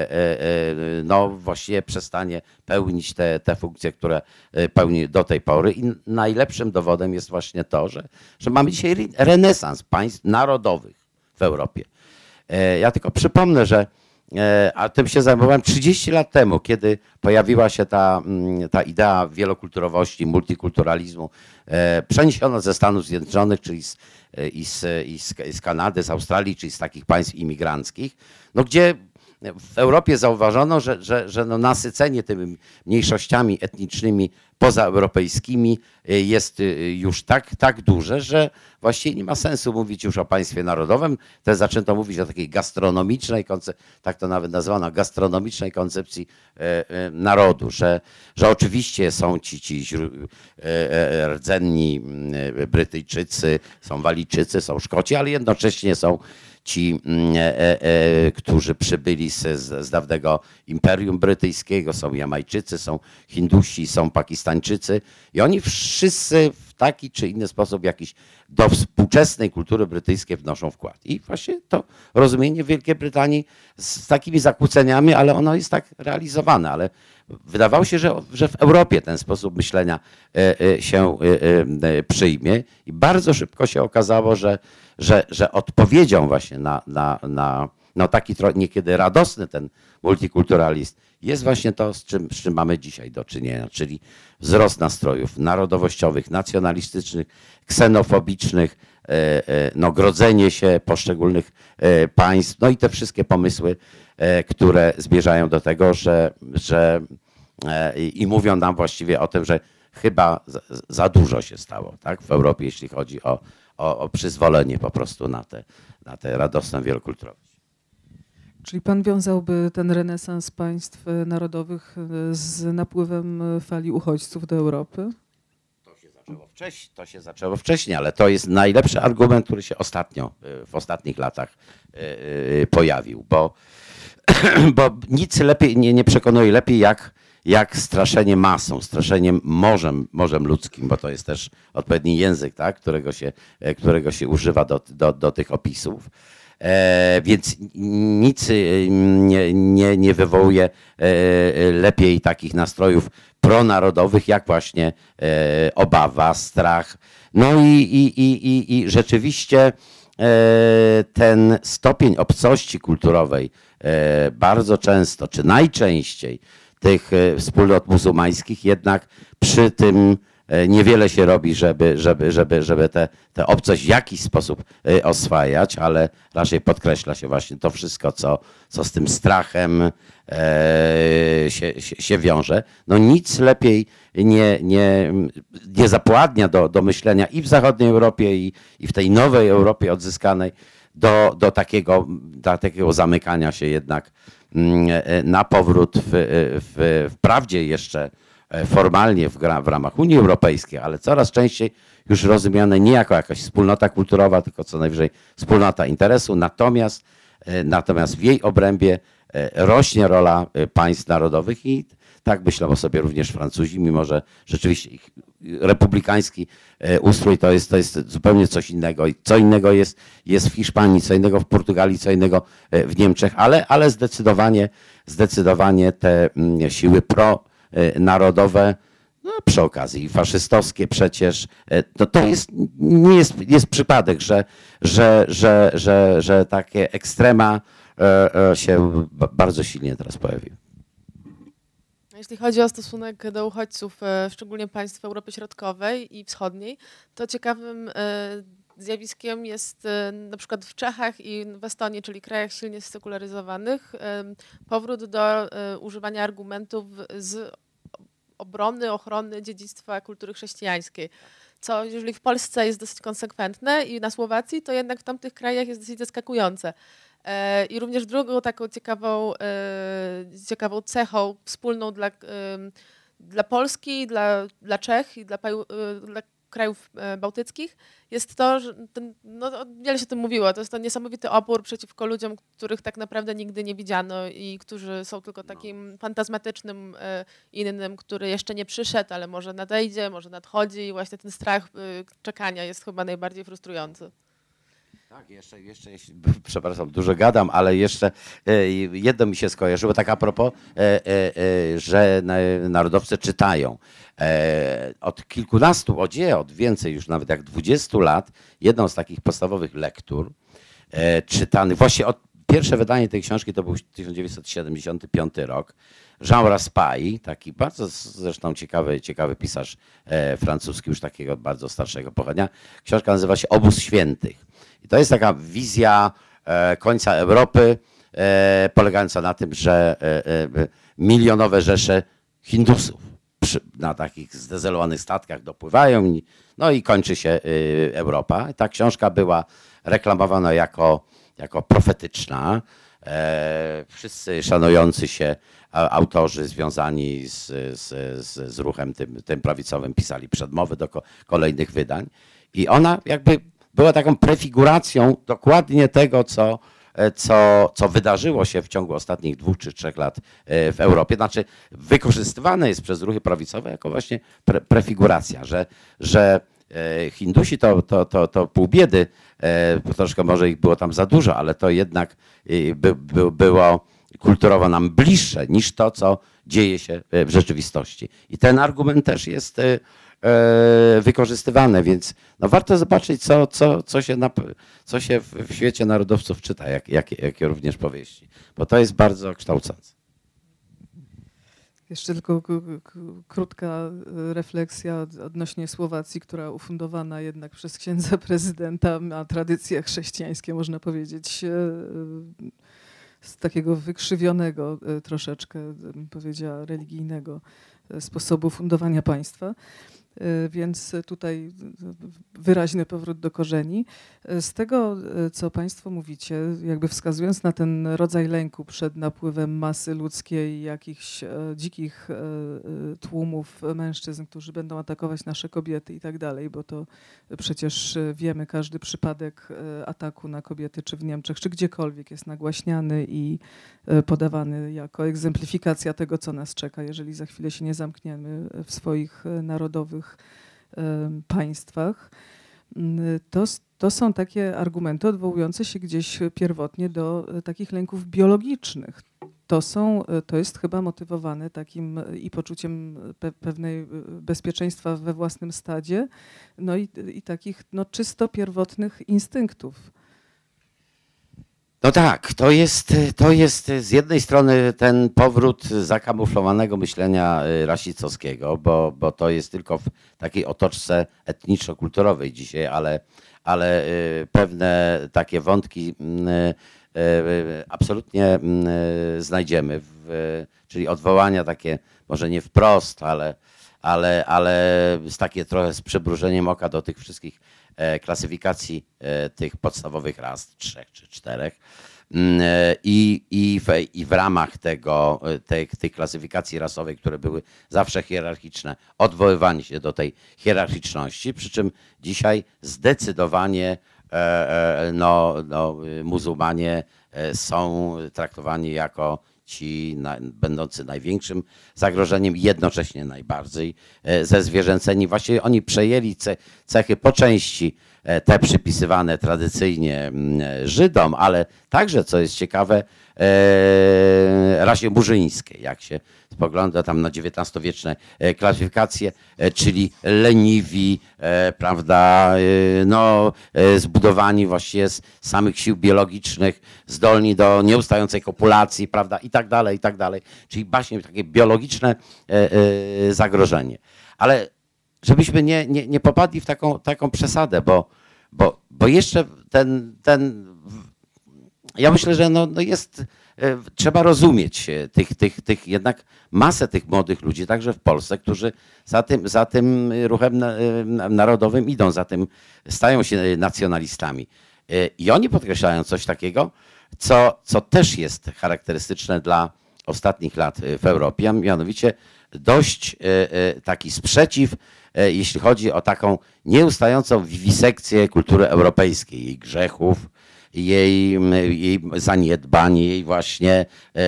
no właściwie przestanie pełnić te, te funkcje, które pełni do tej pory. I najlepszym dowodem jest właśnie to, że, że mamy dzisiaj renesans państw narodowych w Europie. Ja tylko przypomnę, że a tym się zajmowałem trzydzieści lat temu, kiedy pojawiła się ta, ta idea wielokulturowości, multikulturalizmu, przeniesiona ze Stanów Zjednoczonych, czyli z, i, z, i z, z Kanady, z Australii, czyli z takich państw imigranckich, no gdzie w Europie zauważono, że, że, że no nasycenie tymi mniejszościami etnicznymi pozaeuropejskimi jest już tak, tak duże, że właściwie nie ma sensu mówić już o państwie narodowym. Też zaczęto mówić o takiej gastronomicznej, tak to nawet nazwano, gastronomicznej koncepcji narodu, że, że oczywiście są ci, ci rdzenni Brytyjczycy, są Walijczycy, są Szkoci, ale jednocześnie są ci, e, e, którzy przybyli z, z dawnego Imperium Brytyjskiego, są Jamajczycy, są Hindusi, są Pakistańczycy i oni wszyscy w taki czy inny sposób jakiś do współczesnej kultury brytyjskiej wnoszą wkład. I właśnie to rozumienie w Wielkiej Brytanii z takimi zakłóceniami, ale ono jest tak realizowane, ale wydawało się, że, że w Europie ten sposób myślenia e, e, się e, e, przyjmie i bardzo szybko się okazało, że Że, że odpowiedzią właśnie na, na, na, na taki niekiedy radosny ten multikulturalizm jest właśnie to, z czym, z czym mamy dzisiaj do czynienia, czyli wzrost nastrojów narodowościowych, nacjonalistycznych, ksenofobicznych, no, grodzenie się poszczególnych państw, no i te wszystkie pomysły, które zmierzają do tego, że, że i mówią nam właściwie o tym, że chyba za, za dużo się stało, tak, w Europie, jeśli chodzi o, o, o przyzwolenie po prostu na tę na te radosną wielokulturowość. Czyli pan wiązałby ten renesans państw narodowych z napływem fali uchodźców do Europy? To się zaczęło wcześniej, to się zaczęło wcześniej, ale to jest najlepszy argument, który się ostatnio, w ostatnich latach pojawił, bo, bo nic lepiej nie, nie przekonuje lepiej jak, jak straszenie masą, straszeniem morzem, morzem ludzkim, bo to jest też odpowiedni język, tak, którego się, którego się używa do, do, do tych opisów. E, więc nic nie, nie, nie wywołuje e, lepiej takich nastrojów pronarodowych, jak właśnie e, obawa, strach. No i, i, i, i, i rzeczywiście e, ten stopień obcości kulturowej e, bardzo często, czy najczęściej tych e, wspólnot muzułmańskich jednak przy tym niewiele się robi, żeby, żeby, żeby, żeby tę te, te obcość w jakiś sposób oswajać, ale raczej podkreśla się właśnie to wszystko, co, co z tym strachem e, się, się, się wiąże. No nic lepiej nie, nie, nie zapładnia do, do myślenia i w zachodniej Europie, i, i w tej nowej Europie odzyskanej do, do, takiego, do takiego zamykania się jednak na powrót w, w, wprawdzie jeszcze formalnie w, w ramach Unii Europejskiej, ale coraz częściej już rozumiane nie jako jakaś wspólnota kulturowa, tylko co najwyżej wspólnota interesu, natomiast, natomiast w jej obrębie rośnie rola państw narodowych i tak myślą o sobie również Francuzi, mimo że rzeczywiście ich republikański ustrój to jest, to jest zupełnie coś innego. I co innego jest, jest w Hiszpanii, co innego w Portugalii, co innego w Niemczech, ale, ale zdecydowanie, zdecydowanie te siły pro narodowe, no przy okazji faszystowskie przecież, to, to jest, nie jest, jest przypadek, że, że, że, że, że takie ekstrema się bardzo silnie teraz pojawiły. Jeśli chodzi o stosunek do uchodźców, szczególnie państw Europy Środkowej i Wschodniej, to ciekawym zjawiskiem jest na przykład w Czechach i w Estonii, czyli krajach silnie sekularyzowanych, powrót do używania argumentów z obrony, ochrony dziedzictwa kultury chrześcijańskiej. Co jeżeli w Polsce jest dosyć konsekwentne i na Słowacji, to jednak w tamtych krajach jest dosyć zaskakujące. I również drugą taką ciekawą, ciekawą cechą wspólną dla, dla Polski, dla, dla Czech i dla, dla krajów bałtyckich jest to, że ten, no, wiele się o tym mówiło, to jest to niesamowity opór przeciwko ludziom, których tak naprawdę nigdy nie widziano i którzy są tylko takim fantazmatycznym innym, który jeszcze nie przyszedł, ale może nadejdzie, może nadchodzi i właśnie ten strach czekania jest chyba najbardziej frustrujący. Tak, jeszcze, jeszcze, przepraszam, dużo gadam, ale jeszcze jedno mi się skojarzyło, tak a propos, że narodowcy czytają. Od kilkunastu, od, nie, od więcej już nawet jak dwudziestu lat, jedną z takich podstawowych lektur czytanych, właśnie od, pierwsze wydanie tej książki to był tysiąc dziewięćset siedemdziesiąty piąty rok. Jean Raspail, taki bardzo zresztą ciekawy, ciekawy pisarz francuski, już takiego bardzo starszego pochodzenia. Książka nazywa się Obóz Świętych. I to jest taka wizja końca Europy, polegająca na tym, że milionowe rzesze Hindusów na takich zdezelowanych statkach dopływają, no i kończy się Europa. Ta książka była reklamowana jako, jako profetyczna. Wszyscy szanujący się autorzy związani z, z, z, z ruchem tym, tym prawicowym pisali przedmowy do ko- kolejnych wydań. I ona jakby była taką prefiguracją dokładnie tego, co, co, co wydarzyło się w ciągu ostatnich dwóch czy trzech lat w Europie. Znaczy wykorzystywane jest przez ruchy prawicowe jako właśnie pre, prefiguracja, że, że Hindusi to, to, to, to pół biedy, troszkę może ich było tam za dużo, ale to jednak by, by, było kulturowo nam bliższe niż to, co dzieje się w rzeczywistości. I ten argument też jest wykorzystywane, więc no warto zobaczyć, co, co, co, się, na, co się w świecie narodowców czyta, jak, jak, jakie również powieści, bo to jest bardzo kształcące. Jeszcze tylko k- k- krótka y, refleksja odnośnie Słowacji, która ufundowana jednak przez księdza prezydenta ma tradycje chrześcijańskie, można powiedzieć, y, z takiego wykrzywionego y, troszeczkę, bym powiedziała, religijnego y, sposobu fundowania państwa. Y, Więc tutaj wyraźny powrót do korzeni. Y, Z tego, y, co Państwo mówicie, jakby wskazując na ten rodzaj lęku przed napływem masy ludzkiej, jakichś e, dzikich e, e, tłumów mężczyzn, którzy będą atakować nasze kobiety i tak dalej, bo to przecież e, wiemy, każdy przypadek e, ataku na kobiety, czy w Niemczech, czy gdziekolwiek jest nagłaśniany i e, podawany jako egzemplifikacja tego, co nas czeka, jeżeli za chwilę się nie zamkniemy w swoich e, narodowych e, państwach. Mm, To, s- to są takie argumenty odwołujące się gdzieś pierwotnie do e, takich lęków biologicznych. To, są, e, to jest chyba motywowane takim e, i poczuciem pe pewnej e, bezpieczeństwa we własnym stadzie, no i, i takich no, czysto pierwotnych instynktów. No tak, to jest, to jest z jednej strony ten powrót zakamuflowanego myślenia y, rasistowskiego, bo, bo to jest tylko w takiej otoczce etniczno-kulturowej dzisiaj, ale, ale y, pewne takie wątki y, y, absolutnie y, znajdziemy, w, czyli odwołania takie, może nie wprost, ale, ale, ale z takie trochę z przybrużeniem oka do tych wszystkich e, klasyfikacji e, tych podstawowych ras, trzech czy czterech. Mm, e, I, i, w, I w ramach tego, e, tych, tych klasyfikacji rasowych, które były zawsze hierarchiczne, odwoływanie się do tej hierarchiczności, przy czym dzisiaj zdecydowanie e, e, no, no, muzułmanie e, są traktowani jako ci na, będący największym zagrożeniem i jednocześnie najbardziej e, zezwierzęceni. Właściwie oni przejęli ce, cechy po części e, te przypisywane tradycyjnie m, Żydom, ale także, co jest ciekawe, e, rasie murzyńskiej, jak się spogląda tam na dziewiętnastowieczne e, klasyfikacje, e, czyli leniwi, e, prawda, e, no, e, zbudowani właściwie z samych sił biologicznych, zdolni do nieustającej kopulacji, prawda, i tak dalej, i tak dalej. Czyli właśnie takie biologiczne e, e, zagrożenie. Ale żebyśmy nie, nie, nie popadli w taką, taką przesadę, bo, bo, bo jeszcze ten, ten, ja myślę, że no, no jest, e, trzeba rozumieć e, tych, tych, tych jednak masę tych młodych ludzi, także w Polsce, którzy za tym, za tym ruchem na, e, narodowym idą, za tym stają się nacjonalistami. E, I oni podkreślają coś takiego, co, co też jest charakterystyczne dla ostatnich lat w Europie, a mianowicie dość e, e, taki sprzeciw, e, jeśli chodzi o taką nieustającą wiwisekcję kultury europejskiej, jej grzechów, jej, jej zaniedbań, jej właśnie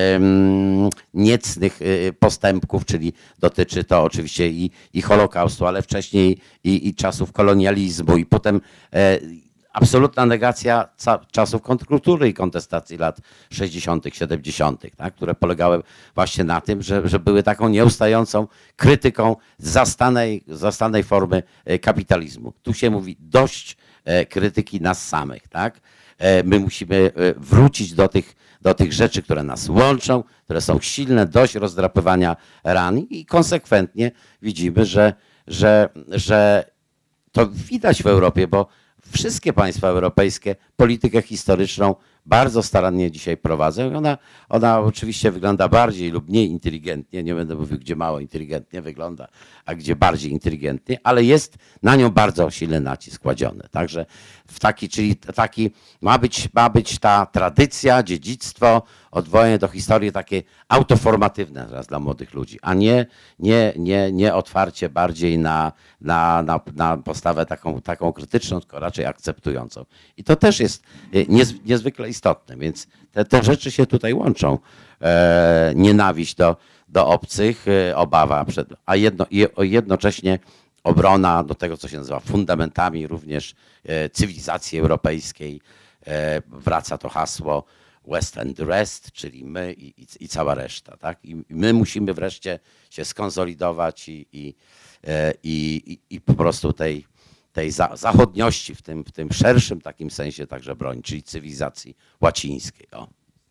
um, niecnych y, postępków, czyli dotyczy to oczywiście i, i Holokaustu, ale wcześniej i, i czasów kolonializmu i potem e, absolutna negacja ca- czasów kontrkultury i kontestacji lat sześćdziesiątych, siedemdziesiątych, tak, które polegały właśnie na tym, że, że były taką nieustającą krytyką zastanej, zastanej formy e, kapitalizmu. Tu się mówi dość e, krytyki nas samych, tak? My musimy wrócić do tych, do tych rzeczy, które nas łączą, które są silne, dość rozdrapywania ran i konsekwentnie widzimy, że, że, że to widać w Europie, bo wszystkie państwa europejskie politykę historyczną bardzo starannie dzisiaj prowadzą i ona, ona oczywiście wygląda bardziej lub mniej inteligentnie, nie będę mówił, gdzie mało inteligentnie wygląda, a gdzie bardziej inteligentnie, ale jest na nią bardzo silny nacisk kładziony. Także w taki, czyli taki ma być, ma być ta tradycja, dziedzictwo, odwołanie do historii takie autoformatywne teraz dla młodych ludzi, a nie, nie, nie, nie otwarcie bardziej na, na, na, na postawę taką, taką krytyczną, tylko raczej akceptującą. I to też jest niez, niezwykle istotne, więc te, te rzeczy się tutaj łączą. E, nienawiść do, do obcych, e, obawa przed, a jedno, jednocześnie obrona do tego, co się nazywa fundamentami również e, cywilizacji europejskiej. E, wraca to hasło West and the rest, czyli my i, i, i cała reszta. Tak? I my musimy wreszcie się skonsolidować i, i, e, i, i, i po prostu tej tej za, zachodniości w tym, w tym szerszym takim sensie także broni, czyli cywilizacji łacińskiej. O.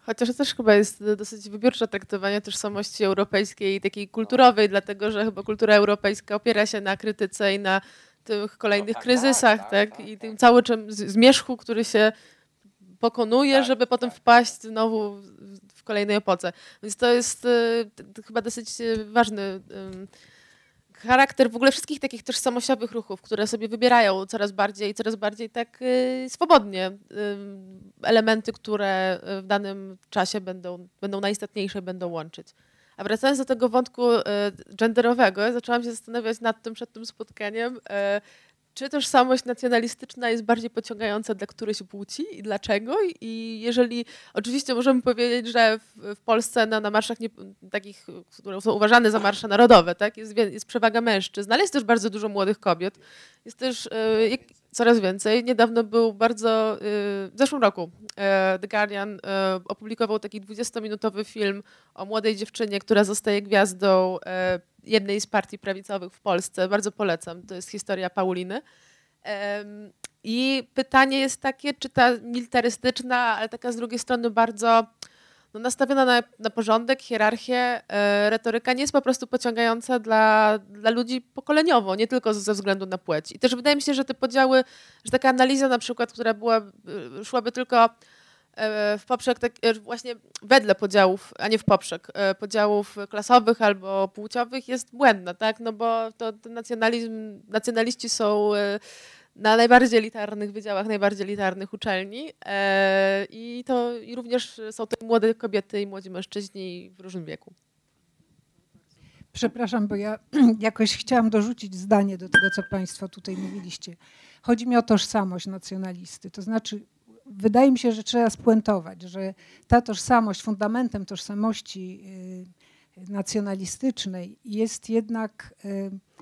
Chociaż to też chyba jest dosyć wybiórcze traktowanie tożsamości europejskiej i takiej kulturowej, dlatego że chyba kultura europejska opiera się na krytyce i na tych kolejnych kryzysach, tak? I tym całym czym zmierzchu, który się pokonuje, żeby potem wpaść znowu w kolejnej epoce. Więc to jest y, chyba dosyć ważny y, charakter w ogóle wszystkich takich tożsamościowych ruchów, które sobie wybierają coraz bardziej, coraz bardziej tak y, swobodnie y, elementy, które w danym czasie będą, będą najistotniejsze, będą łączyć. A wracając do tego wątku y, genderowego, zaczęłam się zastanawiać nad tym przed tym spotkaniem, y, czy tożsamość nacjonalistyczna jest bardziej pociągająca dla którejś płci i dlaczego? I jeżeli oczywiście możemy powiedzieć, że w, w Polsce na, na marszach nie, takich, które są uważane za marsze narodowe, tak, jest, jest przewaga mężczyzn, ale jest też bardzo dużo młodych kobiet. Jest też y, coraz więcej. Niedawno był bardzo, y, w zeszłym roku y, The Guardian y, opublikował taki dwudziestominutowy film o młodej dziewczynie, która zostaje gwiazdą y, jednej z partii prawicowych w Polsce. Bardzo polecam. To jest historia Pauliny. Um, I pytanie jest takie, czy ta militarystyczna, ale taka z drugiej strony bardzo no, nastawiona na, na porządek, hierarchię, e, retoryka nie jest po prostu pociągająca dla, dla ludzi pokoleniowo, nie tylko ze względu na płeć. I też wydaje mi się, że te podziały, że taka analiza na przykład, która była, szłaby tylko w poprzek, tak, właśnie wedle podziałów, a nie w poprzek, podziałów klasowych albo płciowych jest błędna, tak? No bo to, to nacjonalizm, nacjonaliści są na najbardziej elitarnych wydziałach, najbardziej elitarnych uczelni e, i to i również są to młode kobiety i młodzi mężczyźni w różnym wieku. Przepraszam, bo ja jakoś chciałam dorzucić zdanie do tego, co państwo tutaj mówiliście. Chodzi mi o tożsamość nacjonalisty, to znaczy wydaje mi się, że trzeba spuentować, że ta tożsamość, fundamentem tożsamości y, nacjonalistycznej jest jednak y,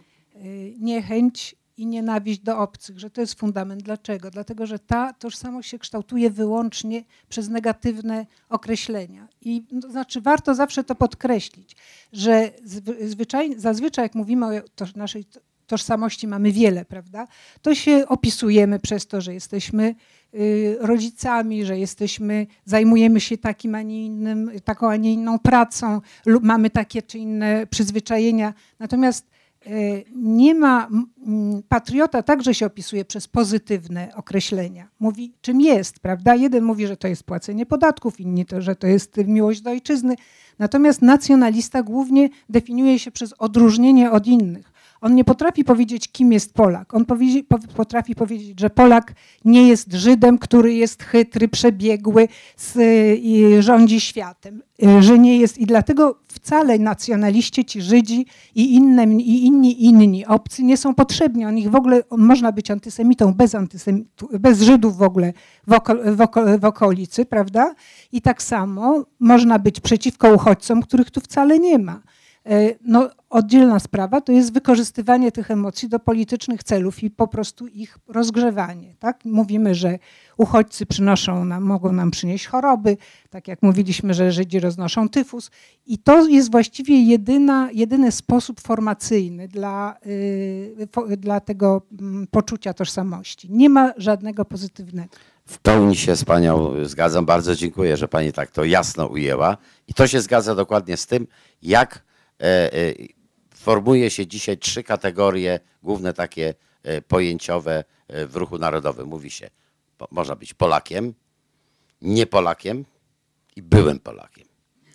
y, niechęć i nienawiść do obcych, że to jest fundament. Dlaczego? Dlatego, że ta tożsamość się kształtuje wyłącznie przez negatywne określenia. I to znaczy warto zawsze to podkreślić, że zwyczaj, zazwyczaj jak mówimy o to, naszej tożsamości mamy wiele, prawda? To się opisujemy przez to, że jesteśmy y, rodzicami, że jesteśmy, zajmujemy się takim, a nie innym, taką, a nie inną pracą, lub mamy takie czy inne przyzwyczajenia. Natomiast y, nie ma, y, patriota także się opisuje przez pozytywne określenia. Mówi, czym jest, prawda? Jeden mówi, że to jest płacenie podatków, inni to, że to jest miłość do ojczyzny. Natomiast nacjonalista głównie definiuje się przez odróżnienie od innych. On nie potrafi powiedzieć, kim jest Polak. On powie, potrafi powiedzieć, że Polak nie jest Żydem, który jest chytry, przebiegły, z, i rządzi światem. Że nie jest, i dlatego wcale nacjonaliści, ci Żydzi i, inne, i inni inni obcy nie są potrzebni. On ich w ogóle, on można być antysemitą bez, antysemitu, bez Żydów w ogóle w, oko, w, oko, w okolicy, prawda? I tak samo można być przeciwko uchodźcom, których tu wcale nie ma. No, oddzielna sprawa to jest wykorzystywanie tych emocji do politycznych celów i po prostu ich rozgrzewanie. Tak? Mówimy, że uchodźcy przynoszą nam, mogą nam przynieść choroby, tak jak mówiliśmy, że Żydzi roznoszą tyfus. I to jest właściwie jedyna, jedyny sposób formacyjny dla, yy, dla tego yy, poczucia tożsamości. Nie ma żadnego pozytywnego. W pełni się z panią zgadzam. Bardzo dziękuję, że pani tak to jasno ujęła. I to się zgadza dokładnie z tym, jak formuje się dzisiaj trzy kategorie, główne takie pojęciowe w ruchu narodowym. Mówi się, można być Polakiem, nie Polakiem i byłym Polakiem.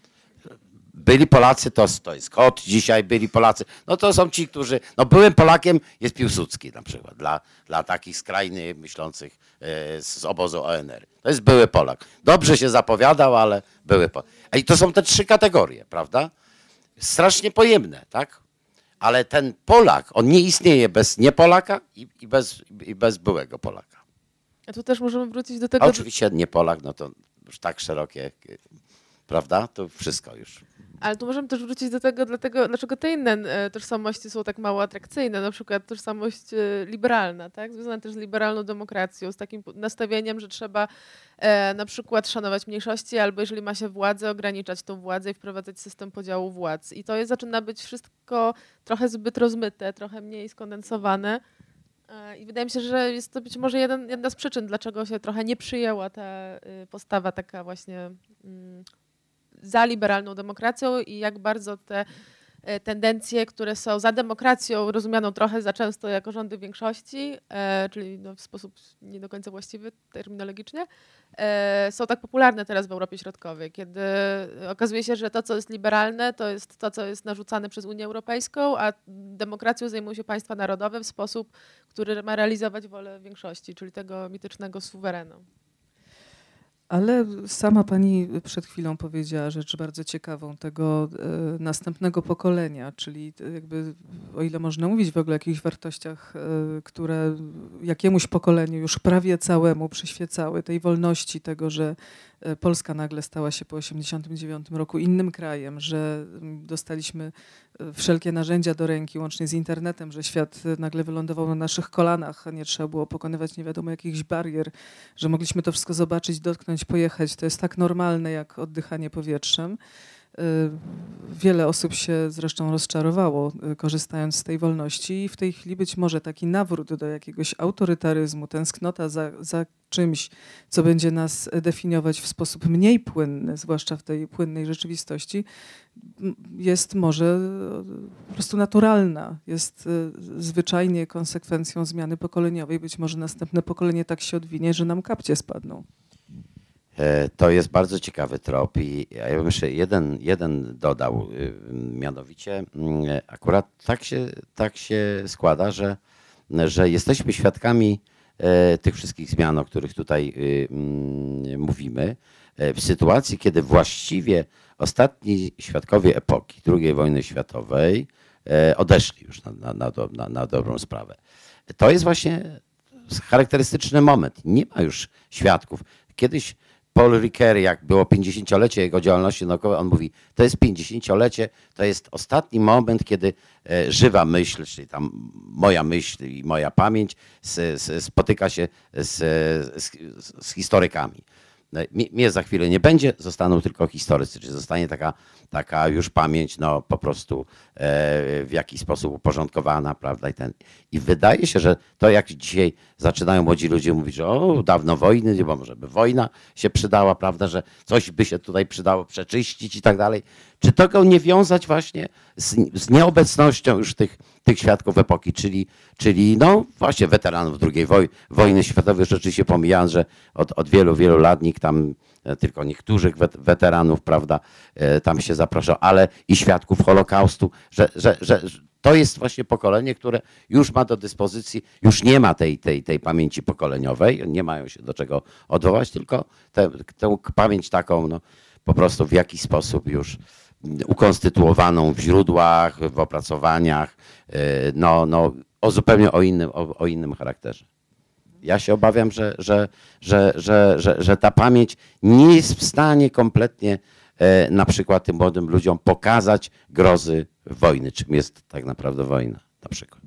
Byli Polacy to, to jest Kot, dzisiaj byli Polacy, no to są ci, którzy, no byłym Polakiem jest Piłsudski na przykład, dla, dla takich skrajnie myślących z obozu O N R. To jest były Polak. Dobrze się zapowiadał, ale były Polak. I to są te trzy kategorie, prawda? Strasznie pojemne, tak? Ale ten Polak, on nie istnieje bez nie Polaka i, i, bez, i bez byłego Polaka. A tu też możemy wrócić do tego... A oczywiście nie Polak, no to już tak szerokie, prawda? To wszystko już. Ale tu możemy też wrócić do tego, dlatego, dlaczego te inne tożsamości są tak mało atrakcyjne, na przykład tożsamość liberalna, tak? Związana też z liberalną demokracją, z takim nastawieniem, że trzeba e, na przykład szanować mniejszości, albo jeżeli ma się władzę, ograniczać tą władzę i wprowadzać system podziału władz. I to jest, zaczyna być wszystko trochę zbyt rozmyte, trochę mniej skondensowane. I wydaje mi się, że jest to być może jeden, jedna z przyczyn, dlaczego się trochę nie przyjęła ta postawa taka właśnie mm, za liberalną demokracją i jak bardzo te tendencje, które są za demokracją, rozumianą trochę za często jako rządy większości, e, czyli no w sposób nie do końca właściwy terminologicznie, e, są tak popularne teraz w Europie Środkowej, kiedy okazuje się, że to, co jest liberalne, to jest to, co jest narzucane przez Unię Europejską, a demokracją zajmują się państwa narodowe w sposób, który ma realizować wolę większości, czyli tego mitycznego suwerena. Ale sama pani przed chwilą powiedziała rzecz bardzo ciekawą, tego e, następnego pokolenia, czyli jakby, o ile można mówić w ogóle o jakichś wartościach, e, które jakiemuś pokoleniu już prawie całemu przyświecały, tej wolności, tego, że Polska nagle stała się po osiemdziesiątym dziewiątym roku innym krajem, że dostaliśmy wszelkie narzędzia do ręki, łącznie z internetem, że świat nagle wylądował na naszych kolanach, a nie trzeba było pokonywać nie wiadomo jakichś barier, że mogliśmy to wszystko zobaczyć, dotknąć, pojechać. To jest tak normalne jak oddychanie powietrzem. Wiele osób się zresztą rozczarowało, korzystając z tej wolności i w tej chwili być może taki nawrót do jakiegoś autorytaryzmu, tęsknota za, za czymś, co będzie nas definiować w sposób mniej płynny, zwłaszcza w tej płynnej rzeczywistości, jest może po prostu naturalna, jest zwyczajnie konsekwencją zmiany pokoleniowej. Być może następne pokolenie tak się odwinie, że nam kapcie spadną. To jest bardzo ciekawy trop i ja bym jeszcze jeden, jeden dodał, mianowicie akurat tak się, tak się składa, że, że jesteśmy świadkami tych wszystkich zmian, o których tutaj mówimy, w sytuacji, kiedy właściwie ostatni świadkowie epoki drugiej wojny światowej odeszli już na, na, na, do, na, na dobrą sprawę. To jest właśnie charakterystyczny moment. Nie ma już świadków. Kiedyś Paul Ricoeur, jak było pięćdziesięciolecie jego działalności naukowej, on mówi, to jest pięćdziesięciolecie, to jest ostatni moment, kiedy e, żywa myśl, czyli tam moja myśl i moja pamięć z, z, spotyka się z, z, z historykami. Mnie za chwilę nie będzie, zostaną tylko historycy, czyli zostanie taka, taka już pamięć, no po prostu e, w jakiś sposób uporządkowana, prawda? I, ten. I wydaje się, że to jak dzisiaj zaczynają młodzi ludzie mówić, że o, dawno wojny, bo może by wojna się przydała, prawda, że coś by się tutaj przydało przeczyścić i tak dalej. Czy tego nie wiązać właśnie z, z nieobecnością już tych, tych świadków epoki, czyli, czyli no właśnie weteranów drugiej woj, wojny światowej, rzeczywiście pomijając, że od, od wielu, wielu lat nikt tam, tylko niektórych weteranów, prawda, tam się zapraszał, ale i świadków Holokaustu, że, że, że to jest właśnie pokolenie, które już ma do dyspozycji, już nie ma tej, tej, tej pamięci pokoleniowej, nie mają się do czego odwołać, tylko tę, tę pamięć taką, no, po prostu w jakiś sposób już ukonstytuowaną w źródłach, w opracowaniach, no, no, o zupełnie o innym, o, o innym charakterze. Ja się obawiam, że, że, że, że, że, że ta pamięć nie jest w stanie kompletnie e, na przykład tym młodym ludziom pokazać grozy wojny, czym jest tak naprawdę wojna na przykład.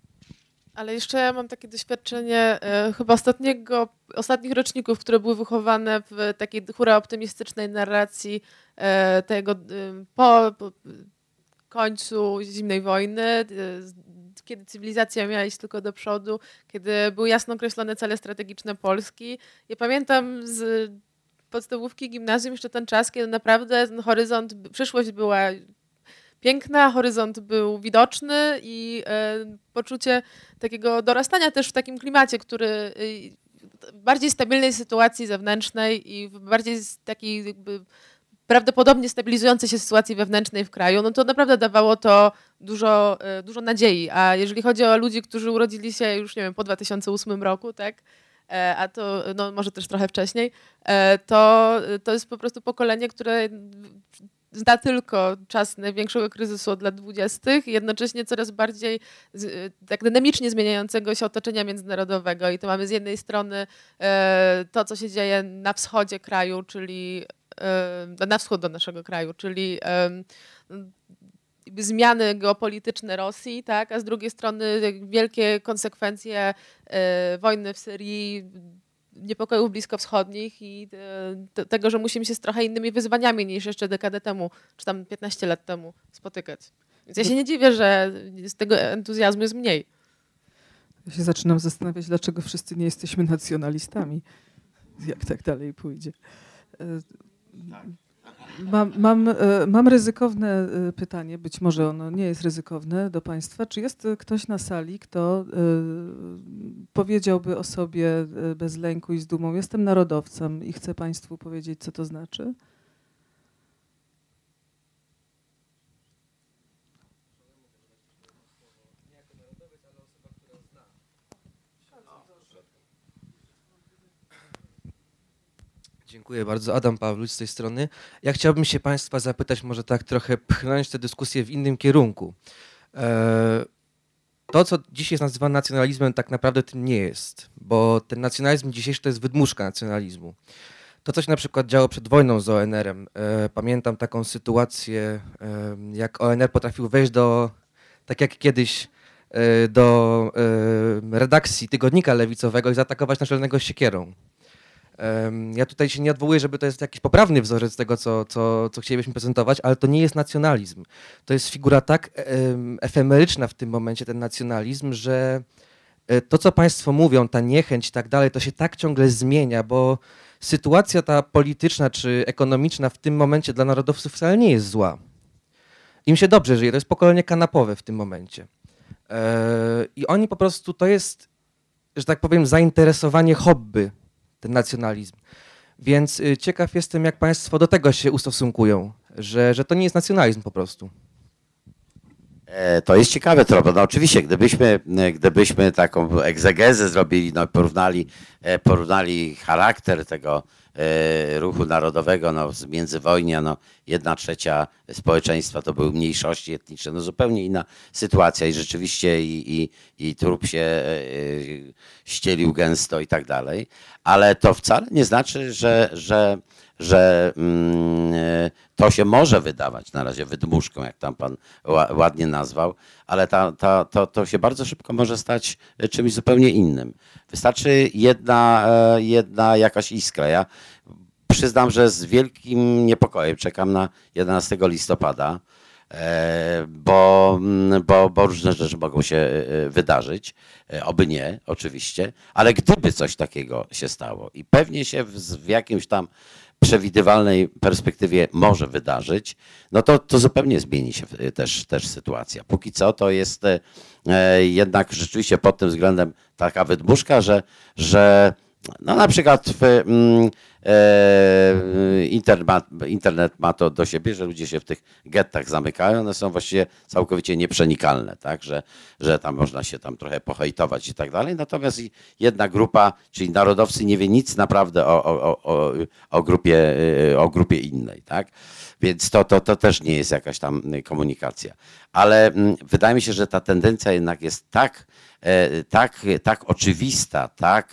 Ale jeszcze ja mam takie doświadczenie e, chyba ostatniego, ostatnich roczników, które były wychowane w takiej hura optymistycznej narracji e, tego e, po, po końcu zimnej wojny, e, kiedy cywilizacja miała iść tylko do przodu, kiedy były jasno określone cele strategiczne Polski. Ja pamiętam z podstawówki, gimnazjum jeszcze ten czas, kiedy naprawdę ten horyzont, przyszłość była piękna, horyzont był widoczny i e, poczucie takiego dorastania też w takim klimacie, który e, w bardziej stabilnej sytuacji zewnętrznej i w bardziej takiej jakby prawdopodobnie stabilizującej się sytuacji wewnętrznej w kraju, no to naprawdę dawało to dużo, e, dużo nadziei. A jeżeli chodzi o ludzi, którzy urodzili się już, nie wiem, po dwa tysiące ósmym roku, tak, e, a to no, może też trochę wcześniej, e, to, to jest po prostu pokolenie, które zna tylko czas największego kryzysu od lat dwudziestych i jednocześnie coraz bardziej tak dynamicznie zmieniającego się otoczenia międzynarodowego. I to mamy z jednej strony e, to, co się dzieje na wschodzie kraju, czyli e, na wschód do naszego kraju, czyli e, zmiany geopolityczne Rosji, tak, a z drugiej strony wielkie konsekwencje e, wojny w Syrii, niepokojów bliskowschodnich i te, tego, że musimy się z trochę innymi wyzwaniami niż jeszcze dekadę temu, czy tam piętnaście lat temu spotykać. Więc ja się nie dziwię, że z tego entuzjazmu jest mniej. Ja się zaczynam zastanawiać, dlaczego wszyscy nie jesteśmy nacjonalistami, jak tak dalej pójdzie. Mam, mam, mam ryzykowne pytanie, być może ono nie jest ryzykowne do Państwa. Czy jest ktoś na sali, kto powiedziałby o sobie bez lęku i z dumą: jestem narodowcem i chcę Państwu powiedzieć, co to znaczy? Dziękuję bardzo. Adam Pawluś z tej strony. Ja chciałbym się Państwa zapytać, może tak trochę pchnąć tę dyskusję w innym kierunku. To, co dzisiaj jest nazywane nacjonalizmem, tak naprawdę tym nie jest, bo ten nacjonalizm dzisiejszy to jest wydmuszka nacjonalizmu. To, co się na przykład działo przed wojną z O N R-em, pamiętam taką sytuację, jak O N R potrafił wejść do, tak jak kiedyś, do redakcji tygodnika lewicowego i zaatakować naczelnego siekierą. Ja tutaj się nie odwołuję, żeby to jest jakiś poprawny wzorzec tego, co, co, co chcielibyśmy prezentować, ale to nie jest nacjonalizm. To jest figura tak efemeryczna w tym momencie, ten nacjonalizm, że to, co Państwo mówią, ta niechęć i tak dalej, to się tak ciągle zmienia, bo sytuacja ta polityczna czy ekonomiczna w tym momencie dla narodowców wcale nie jest zła. Im się dobrze żyje, to jest pokolenie kanapowe w tym momencie. I oni po prostu, to jest, że tak powiem, zainteresowanie hobby, ten nacjonalizm. Więc ciekaw jestem, jak Państwo do tego się ustosunkują, że, że to nie jest nacjonalizm po prostu. To jest ciekawe trochę. No oczywiście, gdybyśmy, gdybyśmy taką egzegezę zrobili, no porównali, porównali charakter tego ruchu narodowego, no z międzywojnia, no jedna trzecia społeczeństwa to były mniejszości etniczne, no zupełnie inna sytuacja i rzeczywiście i, i, i trup się ścielił gęsto i tak dalej, ale to wcale nie znaczy, że, że że mm, to się może wydawać na razie wydmuszką, jak tam pan ładnie nazwał, ale ta, ta, to, to się bardzo szybko może stać czymś zupełnie innym. Wystarczy jedna, jedna jakaś iskra. Ja przyznam, że z wielkim niepokojem czekam na jedenastego listopada, bo, bo, bo różne rzeczy mogą się wydarzyć, oby nie, oczywiście, ale gdyby coś takiego się stało i pewnie się w, w jakimś tam przewidywalnej perspektywie może wydarzyć, no to, to zupełnie zmieni się też, też sytuacja. Póki co to jest e, jednak rzeczywiście pod tym względem taka wydmuszka, że, że no na przykład w, mm, e, internet, internet ma to do siebie, że ludzie się w tych gettach zamykają, one są właściwie całkowicie nieprzenikalne, tak, że, że tam można się tam trochę pohejtować i tak dalej, natomiast jedna grupa, czyli narodowcy, nie wie nic naprawdę o, o, o, o, grupie, o grupie innej, tak, więc to, to, to też nie jest jakaś tam komunikacja, ale wydaje mi się, że ta tendencja jednak jest tak Tak, tak oczywista, tak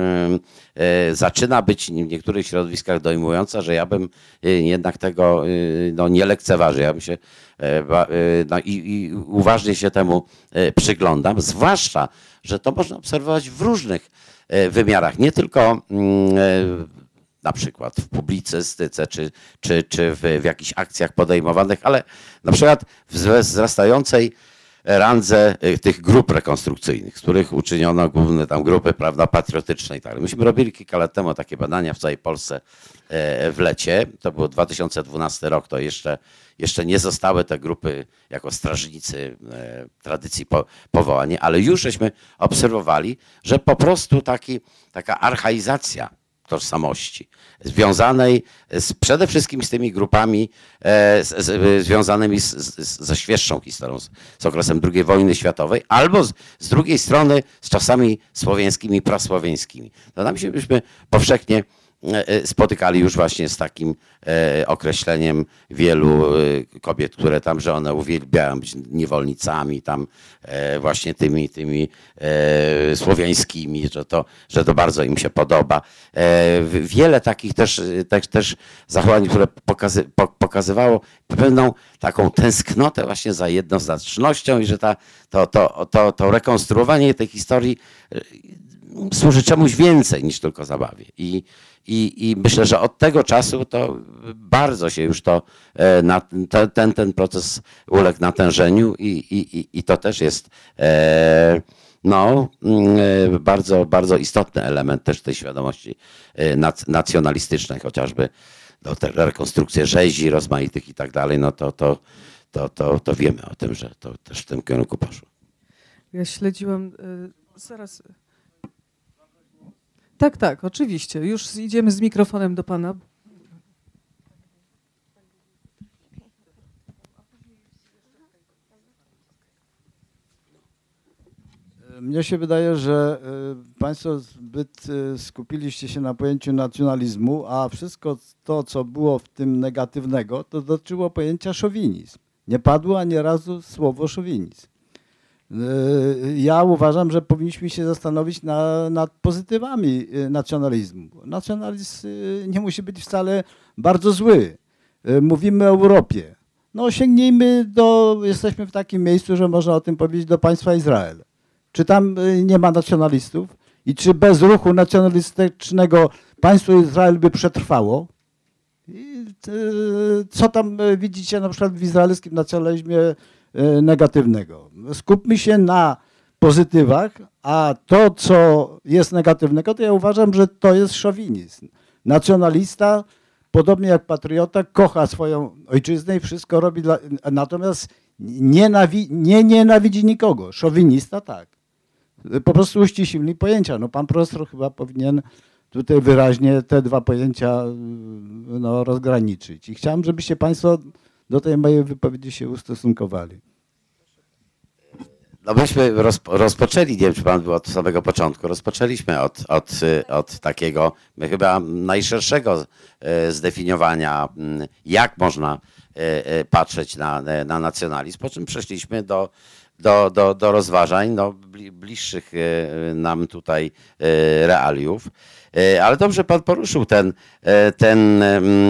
e, zaczyna być w niektórych środowiskach dojmująca, że ja bym jednak tego no, nie lekceważył. Ja bym się e, no, i, i uważnie się temu przyglądam, zwłaszcza, że to można obserwować w różnych wymiarach, nie tylko mm, na przykład w publicystyce czy, czy, czy w, w jakichś akcjach podejmowanych, ale na przykład w wzrastającej randze tych grup rekonstrukcyjnych, z których uczyniono główne tam grupy, prawda, patriotyczne i tak. Myśmy robili kilka lat temu takie badania w całej Polsce w lecie, to był dwa tysiące dwunasty rok, to jeszcze, jeszcze nie zostały te grupy jako strażnicy tradycji po, powołani, ale już żeśmy obserwowali, że po prostu taki, taka archaizacja tożsamości, związanej z, przede wszystkim z tymi grupami e, z, z, związanymi z, z, ze świeższą historią, z, z okresem drugiej wojny światowej, albo z, z drugiej strony z czasami słowiańskimi, prasłowiańskimi. To nam się byśmy powszechnie spotykali już właśnie z takim e, określeniem wielu e, kobiet, które tam, że one uwielbiają być niewolnicami, tam e, właśnie tymi, tymi e, słowiańskimi, że to, że to bardzo im się podoba. E, wiele takich też, też, też zachowań, które pokazy, po, pokazywało pewną taką tęsknotę właśnie za jednoznacznością i że ta, to, to, to, to rekonstruowanie tej historii służy czemuś więcej niż tylko zabawie. I, i, i myślę, że od tego czasu to bardzo się już to, na, ten, ten proces uległ natężeniu i, i, i to też jest e, no, mm, bardzo, bardzo istotny element też tej świadomości y, nac- nacjonalistycznej, chociażby no, te rekonstrukcje rzezi rozmaitych i tak dalej, no to, to, to, to, to wiemy o tym, że to też w tym kierunku poszło. Ja śledziłam, y, zaraz... Tak, tak, oczywiście. Już idziemy z mikrofonem do pana. Mnie się wydaje, że y, Państwo zbyt y, skupiliście się na pojęciu nacjonalizmu, a wszystko to, co było w tym negatywnego, to dotyczyło pojęcia szowinizm. Nie padło ani razu słowo szowinizm. Y, ja uważam, że powinniśmy się zastanowić na, nad pozytywami y, nacjonalizmu. Nacjonalizm y, nie musi być wcale bardzo zły. Y, mówimy o Europie. No sięgnijmy do, jesteśmy w takim miejscu, że można o tym powiedzieć, do państwa Izrael. Czy tam nie ma nacjonalistów i czy bez ruchu nacjonalistycznego państwo Izrael by przetrwało? I co tam widzicie na przykład w izraelskim nacjonalizmie negatywnego? Skupmy się na pozytywach, a to, co jest negatywnego, to ja uważam, że to jest szowinizm. Nacjonalista, podobnie jak patriota, kocha swoją ojczyznę i wszystko robi dla... Natomiast nie, nawi... nie nienawidzi nikogo. Szowinista tak. Po prostu uściślili pojęcia. No, pan profesor chyba powinien tutaj wyraźnie te dwa pojęcia no, rozgraniczyć. I chciałem, żebyście Państwo do tej mojej wypowiedzi się ustosunkowali. No myśmy rozpo, rozpoczęli, nie wiem czy pan był od samego początku, rozpoczęliśmy od, od, od takiego chyba najszerszego zdefiniowania, jak można patrzeć na, na nacjonalizm, po czym przeszliśmy do, do, do, do rozważań no, bliższych nam tutaj realiów. Ale dobrze pan poruszył ten, ten,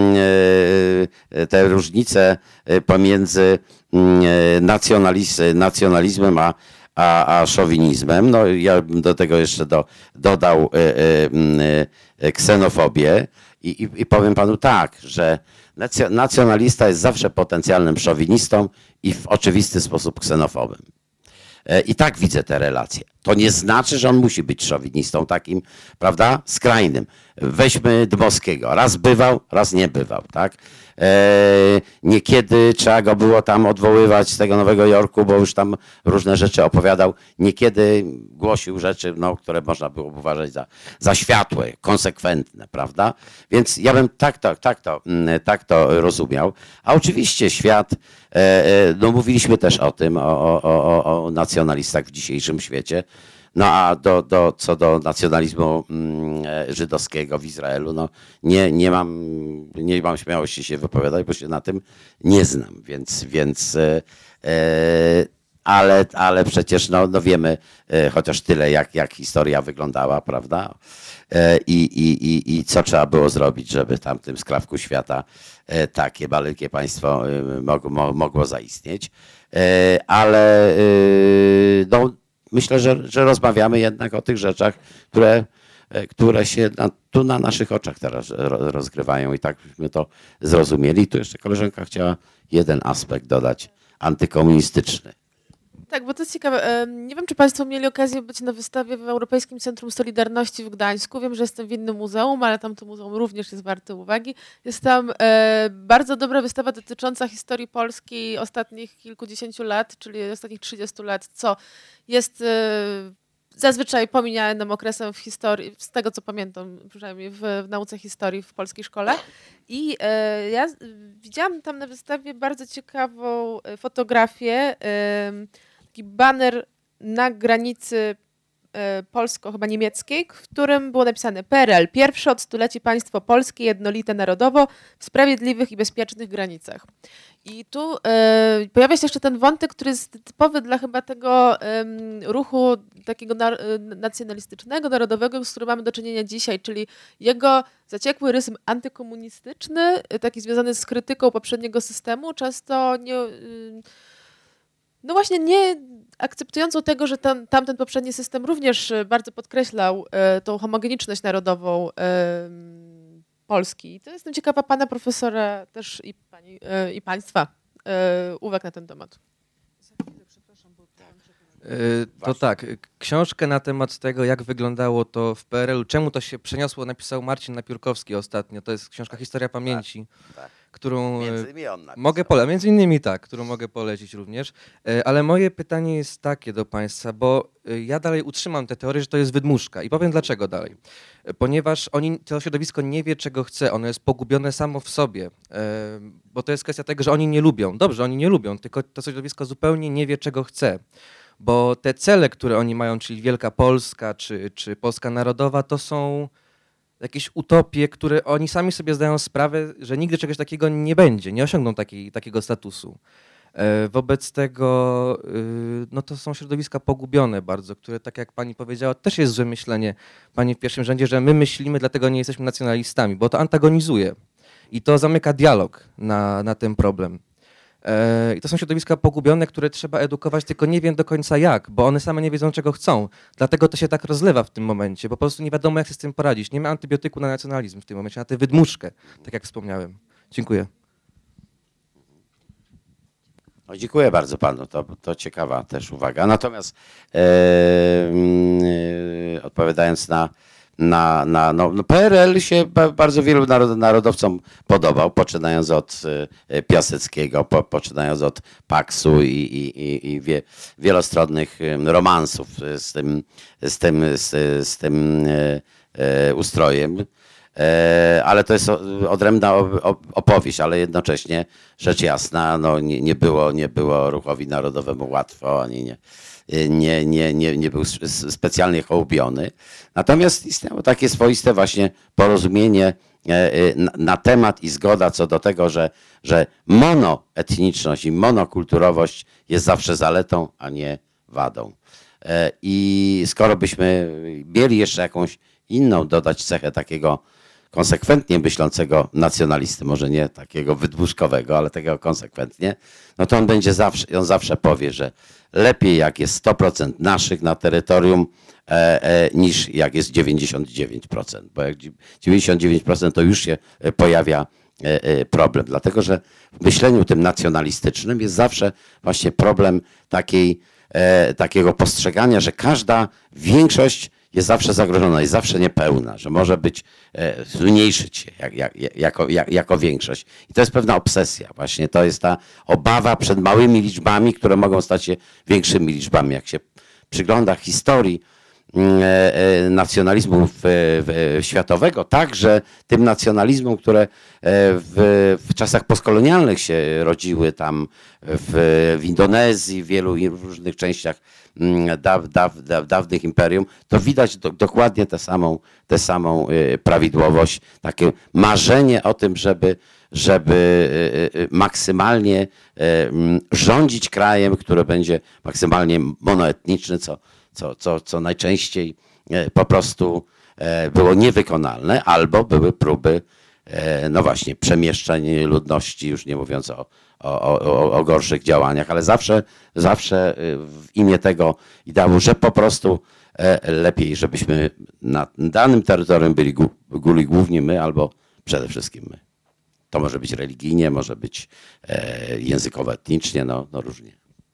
te różnice pomiędzy nacjonalizm, nacjonalizmem a, a, a szowinizmem. No, ja bym do tego jeszcze do, dodał ksenofobię i, i, i powiem panu tak, że nacjonalista jest zawsze potencjalnym szowinistą i w oczywisty sposób ksenofobem. I tak widzę te relacje. To nie znaczy, że on musi być szowinistą takim, prawda, skrajnym. Weźmy Dmowskiego. Raz bywał, raz nie bywał, tak? E, niekiedy trzeba go było tam odwoływać z tego Nowego Jorku, bo już tam różne rzeczy opowiadał. Niekiedy głosił rzeczy, no, które można było uważać za, za światłe, konsekwentne, prawda? Więc ja bym tak to, tak to, tak to rozumiał. A oczywiście świat, e, no mówiliśmy też o tym, o, o, o, o nacjonalistach w dzisiejszym świecie. No a do, do, co do nacjonalizmu żydowskiego w Izraelu, no nie, nie, mam, nie mam śmiałości się wypowiadać, bo się na tym nie znam, więc, więc e, ale, ale przecież no, no wiemy e, chociaż tyle, jak, jak historia wyglądała, prawda? E, i, i, i, I co trzeba było zrobić, żeby tam w tym skrawku świata e, takie maleńkie państwo e, mogło, mogło zaistnieć. E, ale e, no, myślę, że, że rozmawiamy jednak o tych rzeczach, które, które się na, tu na naszych oczach teraz rozgrywają i tak byśmy to zrozumieli. I tu jeszcze koleżanka chciała jeden aspekt dodać, antykomunistyczny. Tak, bo to jest ciekawe. Nie wiem, czy Państwo mieli okazję być na wystawie w Europejskim Centrum Solidarności w Gdańsku. Wiem, że jestem w innym muzeum, ale tam to muzeum również jest warte uwagi. Jest tam e, bardzo dobra wystawa dotycząca historii Polski ostatnich kilkudziesięciu lat, czyli ostatnich trzydziestu lat, co jest e, zazwyczaj pominianym okresem w historii, z tego co pamiętam, przynajmniej w, w nauce historii w polskiej szkole. I e, ja widziałam tam na wystawie bardzo ciekawą fotografię, e, taki baner na granicy e, polsko, chyba niemieckiej, w którym było napisane P R L, pierwsze od stuleci państwo polskie, jednolite narodowo, w sprawiedliwych i bezpiecznych granicach. I tu e, pojawia się jeszcze ten wątek, który jest typowy dla chyba tego e, ruchu takiego na, nacjonalistycznego, narodowego, z którym mamy do czynienia dzisiaj, czyli jego zaciekły rytm antykomunistyczny, taki związany z krytyką poprzedniego systemu, często nie... E, No właśnie nie akceptującą tego, że tam, tamten poprzedni system również bardzo podkreślał e, tą homogeniczność narodową e, Polski. To jestem ciekawa pana profesora też i, pani, e, i państwa e, uwag na ten temat. To tak, książkę na temat tego, jak wyglądało to w P R L-u, czemu to się przeniosło, napisał Marcin Napiórkowski ostatnio. To jest książka Historia Pamięci, tak, tak. którą Między innymi on napisał. mogę polecić, między innymi tak, którą mogę polecić również. Ale moje pytanie jest takie do Państwa, bo ja dalej utrzymam tę teorię, że to jest wydmuszka i powiem dlaczego dalej. Ponieważ oni, to środowisko nie wie, czego chce, ono jest pogubione samo w sobie, bo to jest kwestia tego, że oni nie lubią. Dobrze, oni nie lubią, tylko to środowisko zupełnie nie wie, czego chce. Bo te cele, które oni mają, czyli Wielka Polska czy, czy Polska Narodowa, to są jakieś utopie, które oni sami sobie zdają sprawę, że nigdy czegoś takiego nie będzie, nie osiągną takiej, takiego statusu. E, wobec tego y, no to są środowiska pogubione bardzo, które, tak jak pani powiedziała, też jest złe myślenie, pani w pierwszym rzędzie, że my myślimy, dlatego nie jesteśmy nacjonalistami, bo to antagonizuje i to zamyka dialog na, na ten problem. I to są środowiska pogubione, które trzeba edukować, tylko nie wiem do końca jak, bo one same nie wiedzą, czego chcą. Dlatego to się tak rozlewa w tym momencie, bo po prostu nie wiadomo, jak się z tym poradzić. Nie ma antybiotyku na nacjonalizm w tym momencie, na tę wydmuszkę, tak jak wspomniałem. Dziękuję. No, dziękuję bardzo panu, to, to ciekawa też uwaga. Natomiast e, e, odpowiadając na Na, na, no, no P R L się bardzo wielu narod, narodowcom podobał, poczynając od e, Piaseckiego, po, poczynając od Paksu i, i, i, i wie, wielostronnych romansów z tym, z tym, z, z tym e, e, ustrojem. E, ale to jest odrębna opowieść, ale jednocześnie rzecz jasna, no, nie, nie, było, nie było ruchowi narodowemu łatwo, ani nie. Nie, nie, nie, nie był specjalnie hołubiony. Natomiast istniało takie swoiste właśnie porozumienie na, na temat i zgoda co do tego, że, że monoetniczność i monokulturowość jest zawsze zaletą, a nie wadą. I skoro byśmy mieli jeszcze jakąś inną dodać cechę takiego konsekwentnie myślącego nacjonalisty, może nie takiego wydmuszkowego, ale takiego konsekwentnie, no to on będzie zawsze, on zawsze powie, że lepiej jak jest sto procent naszych na terytorium e, e, niż jak jest dziewięćdziesiąt dziewięć procent, bo jak dziewięćdziesiąt dziewięć procent to już się pojawia e, e, problem, dlatego że w myśleniu tym nacjonalistycznym jest zawsze właśnie problem takiej, e, takiego postrzegania, że każda większość jest zawsze zagrożona, jest zawsze niepełna, że może być, e, zmniejszyć się jak, jak, jako, jak, jako większość. I to jest pewna obsesja właśnie, to jest ta obawa przed małymi liczbami, które mogą stać się większymi liczbami. Jak się przygląda historii e, e, nacjonalizmu w, w, światowego, także tym nacjonalizmom, które e, w, w czasach postkolonialnych się rodziły tam w, w Indonezji, w wielu różnych częściach Daw, daw, daw, dawnych imperium, to widać do, dokładnie tę samą, tę samą y, prawidłowość, takie marzenie o tym, żeby, żeby y, y, maksymalnie y, rządzić krajem, który będzie maksymalnie monoetniczny, co, co, co, co najczęściej y, po prostu y, było niewykonalne, albo były próby y, no właśnie przemieszczeń ludności, już nie mówiąc o O, o, o gorszych działaniach, ale zawsze, zawsze w imię tego ideału, że po prostu lepiej, żebyśmy na danym terytorium byli, byli głównie my albo przede wszystkim my. To może być religijnie, może być językowo, etnicznie, no, no różnie.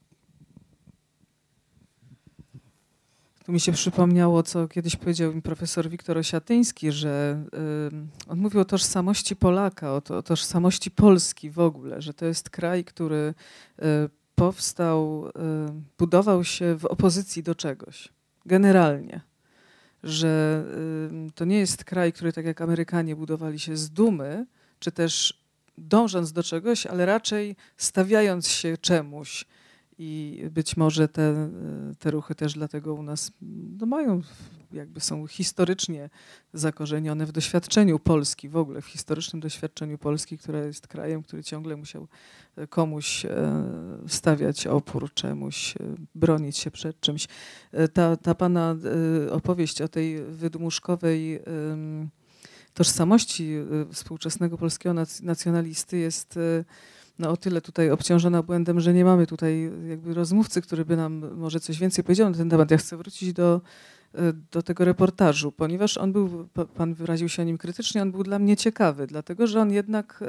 Tu mi się przypomniało, co kiedyś powiedział mi profesor Wiktor Osiatyński, że y, on mówił o tożsamości Polaka, o, to, o tożsamości Polski w ogóle, że to jest kraj, który y, powstał, y, budował się w opozycji do czegoś, generalnie. Że y, to nie jest kraj, który tak jak Amerykanie budowali się z dumy, czy też dążąc do czegoś, ale raczej stawiając się czemuś. I być może te, te ruchy też dlatego u nas no mają, jakby są historycznie zakorzenione w doświadczeniu Polski, w ogóle w historycznym doświadczeniu Polski, która jest krajem, który ciągle musiał komuś stawiać opór, czemuś, bronić się przed czymś. Ta, ta pana opowieść o tej wydmuszkowej tożsamości współczesnego polskiego nacjonalisty jest no o tyle tutaj obciążona błędem, że nie mamy tutaj jakby rozmówcy, który by nam może coś więcej powiedział na ten temat. Ja chcę wrócić do, do tego reportażu, ponieważ on był, pan wyraził się o nim krytycznie, on był dla mnie ciekawy, dlatego że on jednak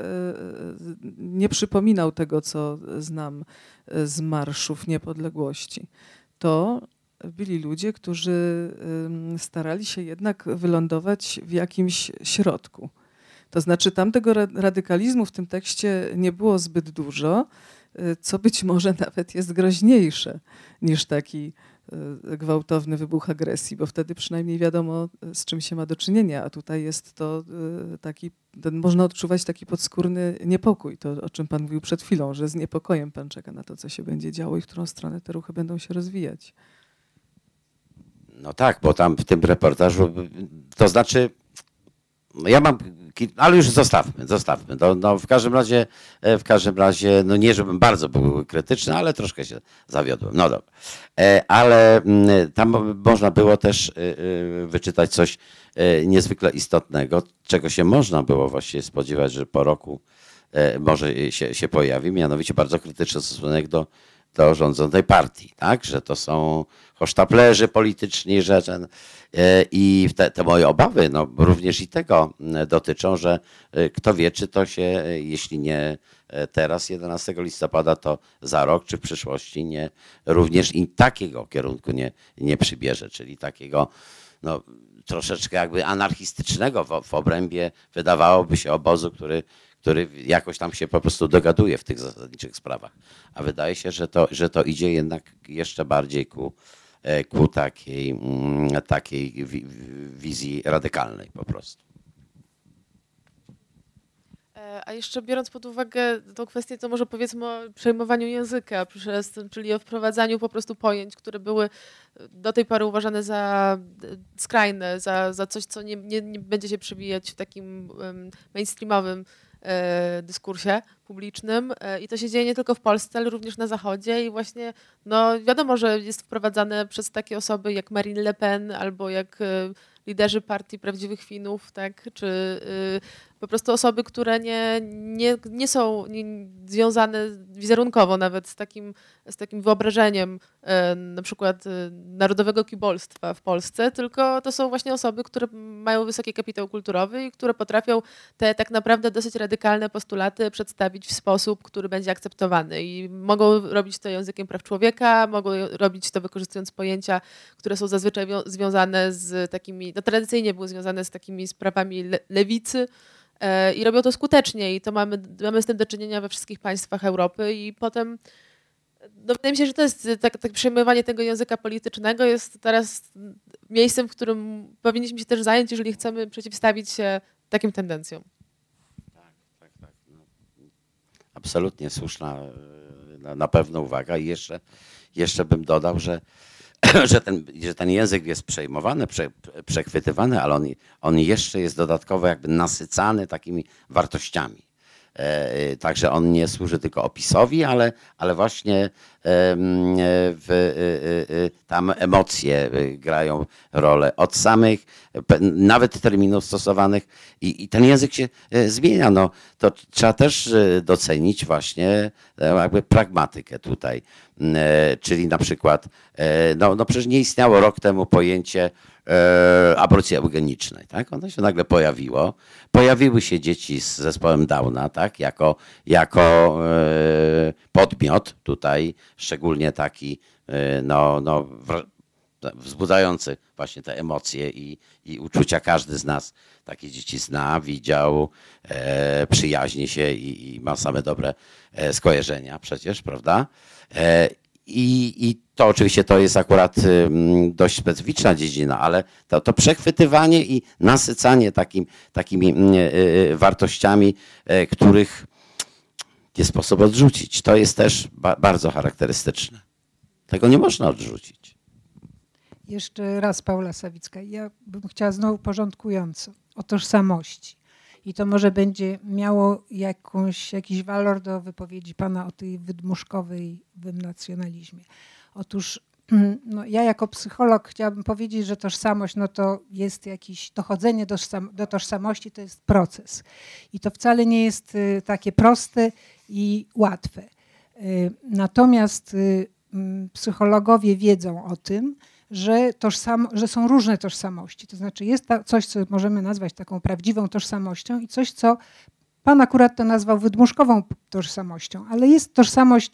nie przypominał tego, co znam z marszów niepodległości. to byli ludzie, którzy starali się jednak wylądować w jakimś środku. To znaczy tamtego radykalizmu w tym tekście nie było zbyt dużo, co być może nawet jest groźniejsze niż taki gwałtowny wybuch agresji, bo wtedy przynajmniej wiadomo, z czym się ma do czynienia, a tutaj jest to taki, ten, można odczuwać taki podskórny niepokój, to o czym pan mówił przed chwilą, że z niepokojem pan czeka na to, co się będzie działo i w którą stronę te ruchy będą się rozwijać. No tak, bo tam w tym reportażu, to znaczy, no ja mam, ale już zostawmy, zostawmy. No, no w każdym razie, w każdym razie, no nie żebym bardzo był krytyczny, ale troszkę się zawiodłem. No dobra. Ale tam można było też wyczytać coś niezwykle istotnego, czego się można było właściwie spodziewać, że po roku może się, się pojawi, mianowicie bardzo krytyczny stosunek do, do rządzącej partii, tak? Że to są hosztaplerzy polityczni, że ten, i te, te moje obawy no, również i tego dotyczą, że kto wie, czy to się, jeśli nie teraz, jedenastego listopada, to za rok, czy w przyszłości nie, również i takiego kierunku nie, nie przybierze, czyli takiego no, troszeczkę jakby anarchistycznego w, w obrębie, wydawałoby się, obozu, który który jakoś tam się po prostu dogaduje w tych zasadniczych sprawach. A wydaje się, że to, że to idzie jednak jeszcze bardziej ku, ku takiej, takiej wizji radykalnej po prostu. A jeszcze biorąc pod uwagę tą kwestię, to może powiedzmy o przejmowaniu języka, przez, czyli o wprowadzaniu po prostu pojęć, które były do tej pory uważane za skrajne, za, za coś, co nie, nie, nie będzie się przebijać w takim um, mainstreamowym e, dyskursie publicznym. E, I to się dzieje nie tylko w Polsce, ale również na Zachodzie. I właśnie no, wiadomo, że jest wprowadzane przez takie osoby jak Marine Le Pen albo jak e, liderzy partii Prawdziwych Finów, tak, czy y, po prostu osoby, które nie, nie, nie są nie, związane wizerunkowo nawet z takim, z takim wyobrażeniem y, na przykład y, narodowego kibolstwa w Polsce, tylko to są właśnie osoby, które mają wysoki kapitał kulturowy i które potrafią te tak naprawdę dosyć radykalne postulaty przedstawić w sposób, który będzie akceptowany. I mogą robić to językiem praw człowieka, mogą robić to wykorzystując pojęcia, które są zazwyczaj związane z takimi, no tradycyjnie były związane z takimi sprawami le lewicy, i robią to skutecznie i to mamy, mamy z tym do czynienia we wszystkich państwach Europy i potem no wydaje mi się, że to jest tak, tak przejmowanie tego języka politycznego jest teraz miejscem, w którym powinniśmy się też zająć, jeżeli chcemy przeciwstawić się takim tendencjom. Tak, tak, tak. No, absolutnie słuszna na, na pewno uwaga i jeszcze, jeszcze bym dodał, że Że ten, że ten język jest przejmowany, prze, przechwytywany, ale on, on jeszcze jest dodatkowo jakby nasycany takimi wartościami. E, także on nie służy tylko opisowi, ale, ale właśnie e, w, e, tam emocje grają rolę od samych, nawet terminów stosowanych i, i ten język się zmienia. No, to trzeba też docenić właśnie jakby pragmatykę tutaj. Czyli na przykład, no, no przecież nie istniało rok temu pojęcie e, aborcji eugenicznej, tak? Ono się nagle pojawiło. Pojawiły się dzieci z zespołem Downa, tak? Jako, jako e, podmiot tutaj, szczególnie taki e, no, no, wzbudzający właśnie te emocje i, i uczucia. Każdy z nas takie dzieci zna, widział, e, przyjaźni się i, i ma same dobre e, skojarzenia przecież, prawda? E, i, I to oczywiście to jest akurat e, dość specyficzna dziedzina, ale to, to przechwytywanie i nasycanie takim, takimi e, e, wartościami, e, których nie sposób odrzucić, to jest też ba bardzo charakterystyczne. Tego nie można odrzucić. Jeszcze raz Paula Sawicka. Ja bym chciała znowu porządkująco o tożsamości. I to może będzie miało jakąś, jakiś walor do wypowiedzi pana o tej wydmuszkowej nacjonalizmie. Otóż no, ja jako psycholog chciałabym powiedzieć, że tożsamość no to jest jakieś dochodzenie do, do tożsamości, to jest proces. I to wcale nie jest y, takie proste i łatwe. Y, natomiast y, psychologowie wiedzą o tym, że, tożsam, że są różne tożsamości. To znaczy jest ta, coś, co możemy nazwać taką prawdziwą tożsamością i coś, co pan akurat to nazwał wydmuszkową tożsamością, ale jest tożsamość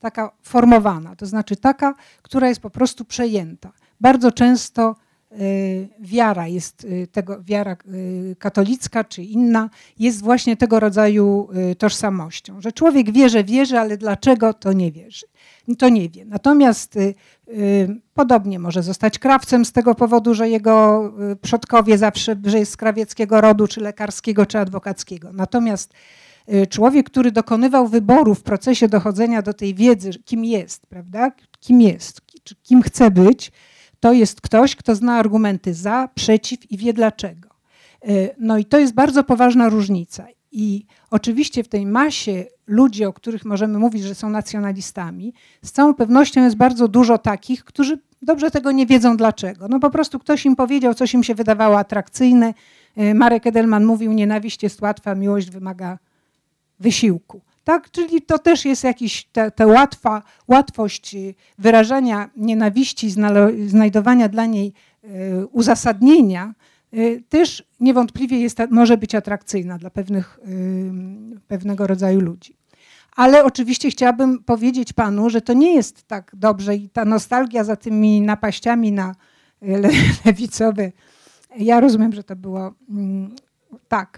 taka formowana, to znaczy taka, która jest po prostu przejęta. Bardzo często wiara jest tego, wiara katolicka czy inna jest właśnie tego rodzaju tożsamością, że człowiek wie, że wierzy, ale dlaczego to nie wierzy, to nie wie. Natomiast podobnie może zostać krawcem z tego powodu, że jego przodkowie zawsze, że jest z krawieckiego rodu, czy lekarskiego, czy adwokackiego. Natomiast człowiek, który dokonywał wyboru w procesie dochodzenia do tej wiedzy, kim jest, prawda, kim jest, czy kim chce być, to jest ktoś, kto zna argumenty za, przeciw i wie dlaczego. No i to jest bardzo poważna różnica. I oczywiście w tej masie ludzi, o których możemy mówić, że są nacjonalistami, z całą pewnością jest bardzo dużo takich, którzy dobrze tego nie wiedzą dlaczego. No po prostu ktoś im powiedział, coś im się wydawało atrakcyjne. Marek Edelman mówił, nienawiść jest łatwa, miłość wymaga wysiłku. Tak, czyli to też jest jakiś, ta, ta łatwa, łatwość wyrażania nienawiści, znajdowania dla niej y, uzasadnienia, y, też niewątpliwie jest, może być atrakcyjna dla pewnych, y, pewnego rodzaju ludzi. Ale oczywiście chciałabym powiedzieć panu, że to nie jest tak dobrze i ta nostalgia za tymi napaściami na le, lewicowe, ja rozumiem, że to było mm, tak.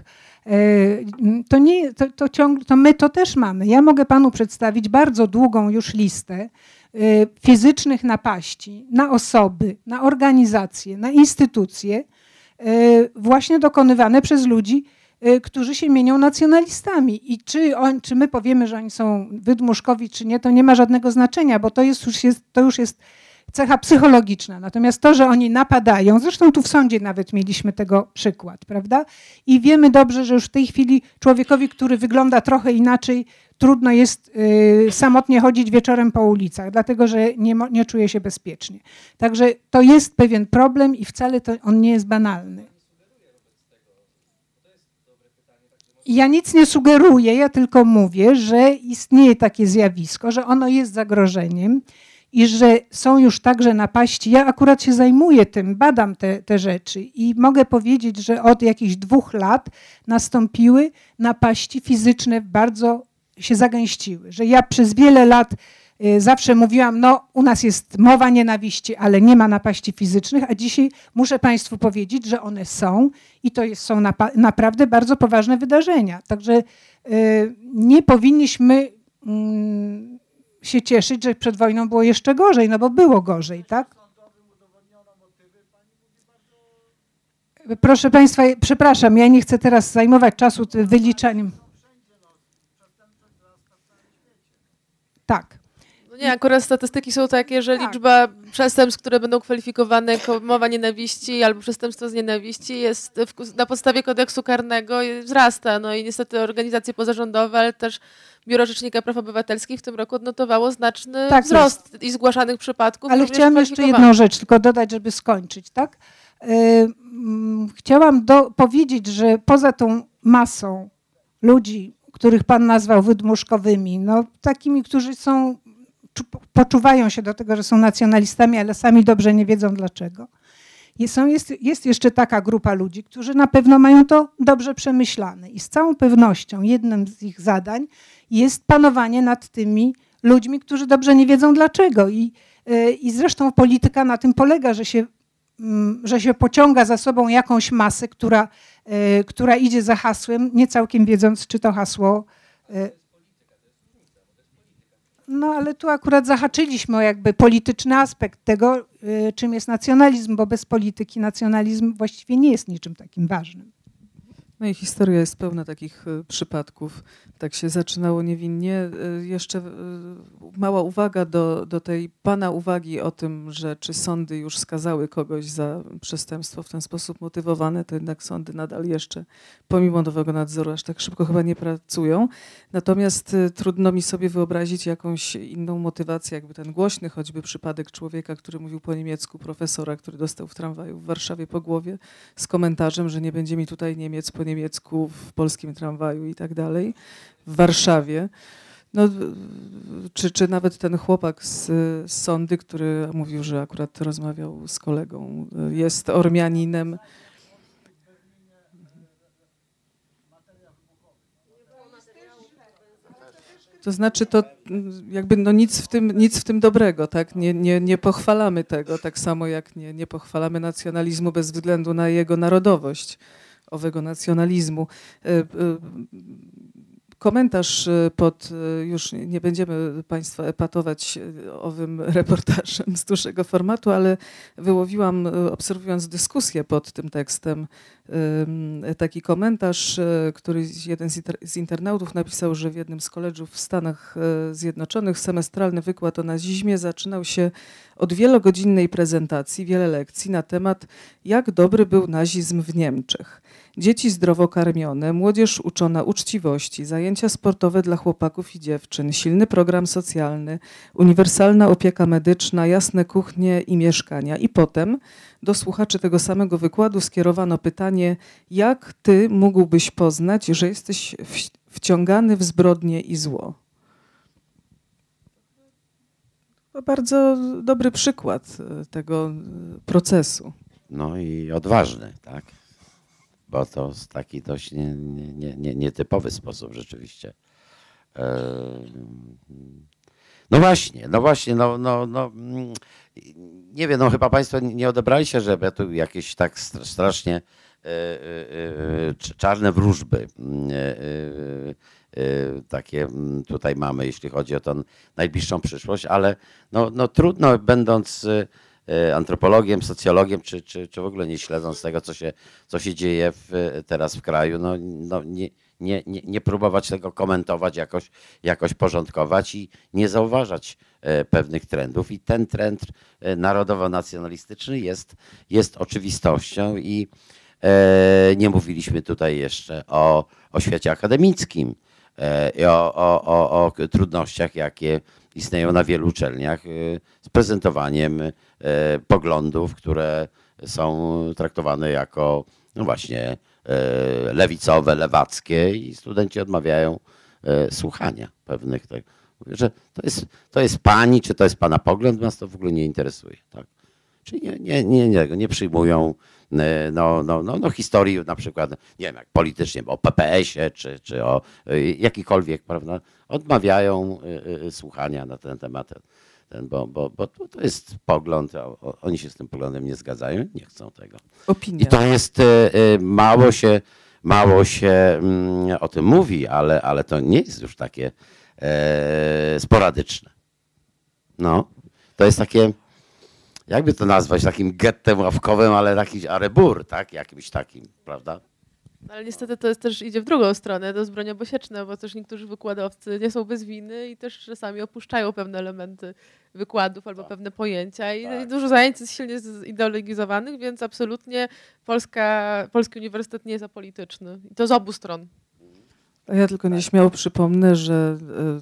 To, nie, to, to, ciągle, to my to też mamy. Ja mogę panu przedstawić bardzo długą już listę fizycznych napaści na osoby, na organizacje, na instytucje właśnie dokonywane przez ludzi, którzy się mienią nacjonalistami. I czy, on, czy my powiemy, że oni są wydmuszkowi, czy nie, to nie ma żadnego znaczenia, bo to, jest, już jest, to już jest cecha psychologiczna. Natomiast to, że oni napadają, zresztą tu w sądzie nawet mieliśmy tego przykład, prawda? I wiemy dobrze, że już w tej chwili człowiekowi, który wygląda trochę inaczej, trudno jest y, samotnie chodzić wieczorem po ulicach, dlatego że nie, nie czuje się bezpiecznie. Także to jest pewien problem i wcale to, on nie jest banalny. Ja nic nie sugeruję, ja tylko mówię, że istnieje takie zjawisko, że ono jest zagrożeniem i że są już także napaści. Ja akurat się zajmuję tym, badam te, te rzeczy i mogę powiedzieć, że od jakichś dwóch lat nastąpiły napaści fizyczne, bardzo się zagęściły. Że ja przez wiele lat y, zawsze mówiłam, no u nas jest mowa nienawiści, ale nie ma napaści fizycznych, a dzisiaj muszę państwu powiedzieć, że one są i to jest, są napa- naprawdę bardzo poważne wydarzenia. Także y, nie powinniśmy y, się cieszyć, że przed wojną było jeszcze gorzej, no bo było gorzej, tak? Proszę państwa, przepraszam, ja nie chcę teraz zajmować czasu wyliczaniem. Tak. No nie, akurat statystyki są takie, że tak. liczba przestępstw, które będą kwalifikowane jako mowa nienawiści albo przestępstwo z nienawiści jest w, na podstawie kodeksu karnego wzrasta. No i niestety organizacje pozarządowe, ale też Biuro Rzecznika Praw Obywatelskich w tym roku odnotowało znaczny tak wzrost jest. i zgłaszanych przypadków. Ale chciałam jeszcze jedną rzecz tylko dodać, żeby skończyć, tak? Yy, chciałam do, powiedzieć, że poza tą masą ludzi, których pan nazwał wydmuszkowymi, no takimi, którzy są, poczuwają się do tego, że są nacjonalistami, ale sami dobrze nie wiedzą dlaczego. Jest, jest, jest jeszcze taka grupa ludzi, którzy na pewno mają to dobrze przemyślane i z całą pewnością jednym z ich zadań jest panowanie nad tymi ludźmi, którzy dobrze nie wiedzą dlaczego. I, yy, i zresztą polityka na tym polega, że się, yy, że się pociąga za sobą jakąś masę, która, yy, która idzie za hasłem, nie całkiem wiedząc, czy to hasło... Yy, No ale tu akurat zahaczyliśmy o jakby polityczny aspekt tego, y, czym jest nacjonalizm, bo bez polityki nacjonalizm właściwie nie jest niczym takim ważnym. No i historia jest pełna takich y, przypadków. Tak się zaczynało niewinnie. Y, jeszcze y, mała uwaga do, do tej pana uwagi o tym, że czy sądy już skazały kogoś za przestępstwo w ten sposób motywowane, to jednak sądy nadal jeszcze, pomimo nowego nadzoru, aż tak szybko chyba nie pracują. Natomiast y, trudno mi sobie wyobrazić jakąś inną motywację, jakby ten głośny choćby przypadek człowieka, który mówił po niemiecku, profesora, który dostał w tramwaju w Warszawie po głowie z komentarzem, że nie będzie mi tutaj Niemiec po niemiecku w polskim tramwaju i tak dalej, w Warszawie. No, czy, czy nawet ten chłopak z, z Sądy, który mówił, że akurat rozmawiał z kolegą, jest Ormianinem. To znaczy to jakby no nic w tym, nic w tym dobrego, tak? Nie, nie, nie pochwalamy tego, tak samo jak nie, nie pochwalamy nacjonalizmu bez względu na jego narodowość, owego nacjonalizmu. Komentarz pod, już nie będziemy Państwa epatować owym reportażem z dłuższego formatu, ale wyłowiłam, obserwując dyskusję pod tym tekstem, taki komentarz, który jeden z internautów napisał, że w jednym z college'ów w Stanach Zjednoczonych semestralny wykład o nazizmie zaczynał się od wielogodzinnej prezentacji, wiele lekcji na temat, jak dobry był nazizm w Niemczech. Dzieci zdrowo karmione, młodzież uczona uczciwości, zajęcia sportowe dla chłopaków i dziewczyn, silny program socjalny, uniwersalna opieka medyczna, jasne kuchnie i mieszkania. I potem do słuchaczy tego samego wykładu skierowano pytanie, jak ty mógłbyś poznać, że jesteś wciągany w zbrodnie i zło? To bardzo dobry przykład tego procesu. No i odważny, tak? Bo to w taki dość nie, nie, nie, nietypowy sposób rzeczywiście. No właśnie, no właśnie, no, no, no nie wiem, no chyba Państwo nie odebrali się, że ja tu jakieś tak strasznie czarne wróżby takie tutaj mamy, jeśli chodzi o tą najbliższą przyszłość, ale no, no trudno, będąc antropologiem, socjologiem, czy, czy, czy w ogóle nie śledząc tego, co się, co się dzieje w, teraz w kraju, no, no nie, nie, nie, nie próbować tego komentować, jakoś, jakoś porządkować i nie zauważać pewnych trendów. I ten trend narodowo-nacjonalistyczny jest, jest oczywistością i e, nie mówiliśmy tutaj jeszcze o, o świecie akademickim e, i o, o, o, o trudnościach, jakie istnieją na wielu uczelniach z prezentowaniem poglądów, które są traktowane jako no właśnie lewicowe, lewackie i studenci odmawiają słuchania pewnych. Tak. Mówię, że to jest, to jest pani, czy to jest pana pogląd, nas to w ogóle nie interesuje. Tak. Czyli nie, nie, nie, nie, nie przyjmują no, no, no, no historii na przykład, nie wiem, jak politycznie, o P P S-ie, czy, czy o jakikolwiek, prawda, odmawiają słuchania na ten temat, ten, bo, bo, bo to jest pogląd, o, oni się z tym poglądem nie zgadzają, nie chcą tego. Opinia. I to jest, mało się, mało się o tym mówi, ale, ale to nie jest już takie e, sporadyczne. No, to jest takie, jakby to nazwać, takim gettem ławkowym, ale taki arebur, tak? Jakimś takim, prawda? Ale niestety to jest też idzie w drugą stronę, to jest broń obosieczna, bo też niektórzy wykładowcy nie są bez winy i też czasami opuszczają pewne elementy wykładów albo tak. pewne pojęcia i tak. dużo zajęć jest silnie zideologizowanych, więc absolutnie Polska, polski uniwersytet nie jest apolityczny. I to z obu stron. A ja tylko nieśmiało przypomnę, że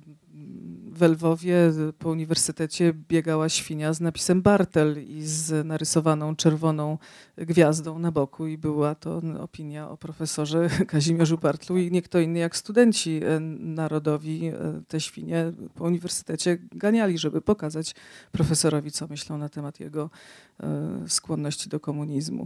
w Lwowie po uniwersytecie biegała świnia z napisem Bartel i z narysowaną czerwoną gwiazdą na boku i była to opinia o profesorze Kazimierzu Bartlu i nie kto inny jak studenci narodowi te świnie po uniwersytecie ganiali, żeby pokazać profesorowi, co myślą na temat jego skłonności do komunizmu.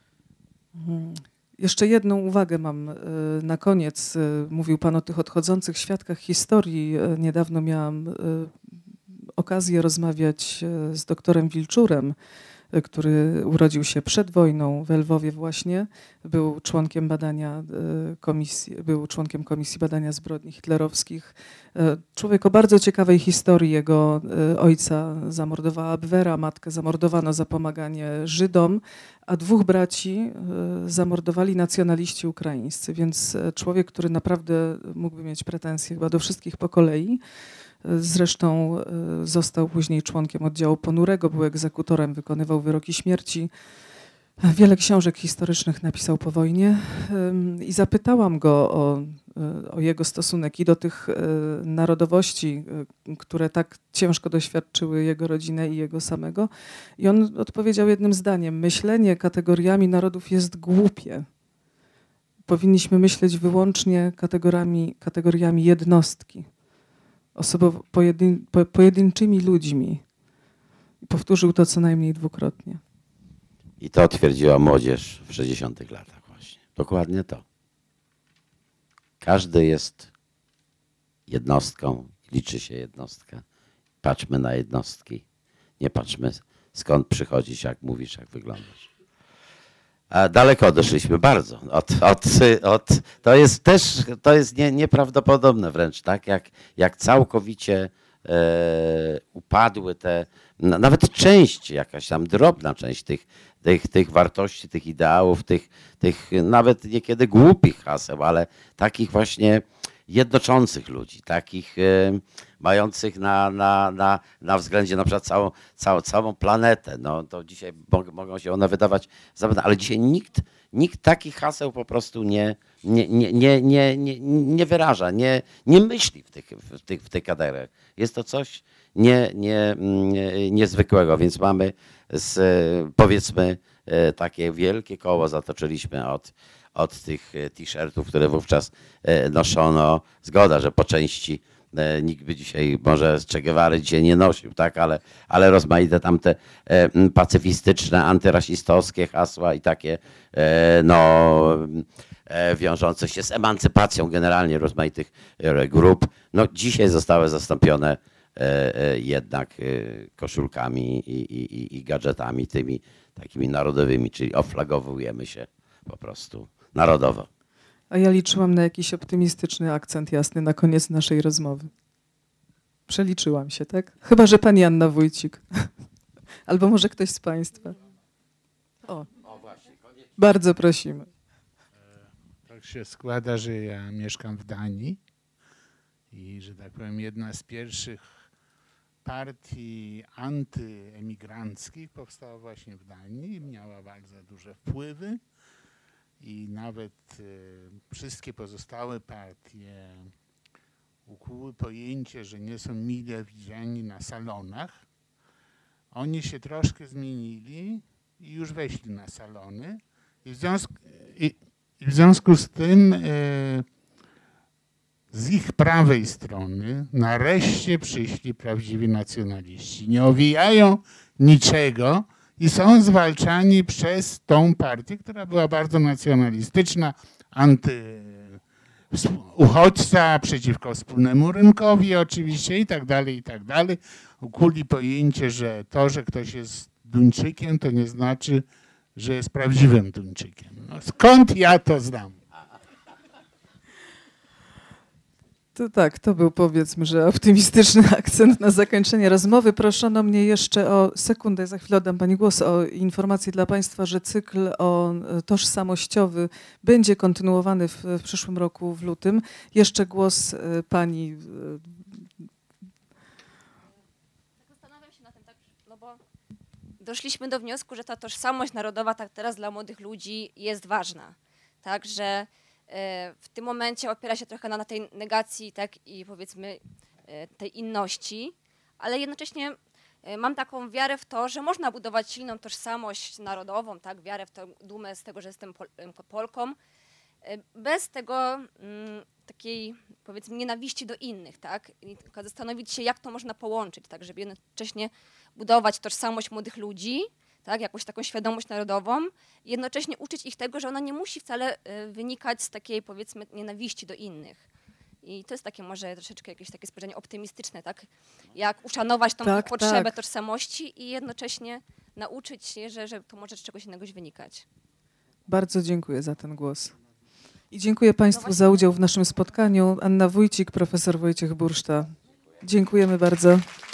Jeszcze jedną uwagę mam na koniec. Mówił Pan o tych odchodzących świadkach historii. Niedawno miałam okazję rozmawiać z doktorem Wilczurem, który urodził się przed wojną w Lwowie właśnie. Był członkiem badania komisji, był członkiem Komisji Badania Zbrodni Hitlerowskich. Człowiek o bardzo ciekawej historii. Jego ojca zamordowała Abwehra, matkę zamordowano za pomaganie Żydom, a dwóch braci zamordowali nacjonaliści ukraińscy. Więc człowiek, który naprawdę mógłby mieć pretensje chyba do wszystkich po kolei. Zresztą został później członkiem oddziału ponurego, był egzekutorem, wykonywał wyroki śmierci. Wiele książek historycznych napisał po wojnie i zapytałam go o, o jego stosunek i do tych narodowości, które tak ciężko doświadczyły jego rodzinę i jego samego. I on odpowiedział jednym zdaniem: myślenie kategoriami narodów jest głupie. Powinniśmy myśleć wyłącznie kategoriami, kategoriami jednostki. Osobowo, pojedyn, po, pojedynczymi ludźmi. Powtórzył to co najmniej dwukrotnie. I to twierdziła młodzież w sześćdziesiątych latach właśnie. Dokładnie to. Każdy jest jednostką, liczy się jednostka. Patrzmy na jednostki, nie patrzmy skąd przychodzisz, jak mówisz, jak wyglądasz. A daleko odeszliśmy, bardzo. Od, od, od, to jest też, to jest nie, nieprawdopodobne wręcz, tak? Jak, jak całkowicie e, upadły te, nawet część, jakaś tam drobna część tych, tych, tych wartości, tych ideałów, tych, tych nawet niekiedy głupich haseł, ale takich właśnie jednoczących ludzi, takich e, mających na, na, na, na względzie na przykład całą, całą, całą planetę. No to dzisiaj mo- mogą się one wydawać zabawne, ale dzisiaj nikt, nikt takich haseł po prostu nie, nie, nie, nie, nie, nie, nie wyraża, nie, nie myśli w tych, w tych, w tych kategoriach. Jest to coś nie, nie, nie, niezwykłego, więc mamy z, powiedzmy takie wielkie koło zatoczyliśmy od od tych t-shirtów, które wówczas noszono. Zgoda, że po części nikt by dzisiaj może z Che Guevary dzisiaj nie nosił, tak, ale, ale rozmaite tamte pacyfistyczne, antyrasistowskie hasła i takie no, wiążące się z emancypacją generalnie rozmaitych grup, no dzisiaj zostały zastąpione jednak koszulkami i, i, i gadżetami tymi takimi narodowymi, czyli oflagowujemy się po prostu narodowo. A ja liczyłam na jakiś optymistyczny akcent jasny na koniec naszej rozmowy. Przeliczyłam się, tak? Chyba że pani Anna Wójcik. Albo może ktoś z państwa. O, bardzo prosimy. Tak się składa, że ja mieszkam w Danii i, że tak powiem, jedna z pierwszych partii antyemigranckich powstała właśnie w Danii i miała bardzo duże wpływy. I nawet y, wszystkie pozostałe partie ukuły pojęcie, że nie są mile widziani na salonach. Oni się troszkę zmienili i już weszli na salony. I w związku, i, i w związku z tym y, z ich prawej strony nareszcie przyszli prawdziwi nacjonaliści. Nie owijają niczego i są zwalczani przez tą partię, która była bardzo nacjonalistyczna, anty uchodźca, przeciwko wspólnemu rynkowi oczywiście i tak dalej, i tak dalej. Ukuli pojęcie, że to, że ktoś jest Duńczykiem, to nie znaczy, że jest prawdziwym Duńczykiem. No, skąd ja to znam? To tak, to był, powiedzmy, że optymistyczny akcent na zakończenie rozmowy. Proszono mnie jeszcze o sekundę, za chwilę oddam pani głos, o informację dla państwa, że cykl o tożsamościowy będzie kontynuowany w, w przyszłym roku w lutym. Jeszcze głos pani. Zastanawiam się na tym, tak, no bo doszliśmy do wniosku, że ta tożsamość narodowa tak teraz dla młodych ludzi jest ważna, tak, że w tym momencie opiera się trochę na tej negacji, tak, i powiedzmy tej inności, ale jednocześnie mam taką wiarę w to, że można budować silną tożsamość narodową, tak, wiarę w tę dumę z tego, że jestem Pol- Polką, bez tego m, takiej, powiedzmy, nienawiści do innych, tak, i tylko zastanowić się, jak to można połączyć, tak, żeby jednocześnie budować tożsamość młodych ludzi, tak, jakąś taką świadomość narodową, i jednocześnie uczyć ich tego, że ona nie musi wcale y, wynikać z takiej, powiedzmy, nienawiści do innych. I to jest takie może troszeczkę jakieś takie spojrzenie optymistyczne, tak? Jak uszanować tą tak, potrzebę tak. tożsamości i jednocześnie nauczyć się, że, że to może z czegoś innego wynikać. Bardzo dziękuję za ten głos. I dziękuję państwu no za udział w naszym spotkaniu. Anna Wójcik, profesor Wojciech Burszta. Dziękujemy bardzo.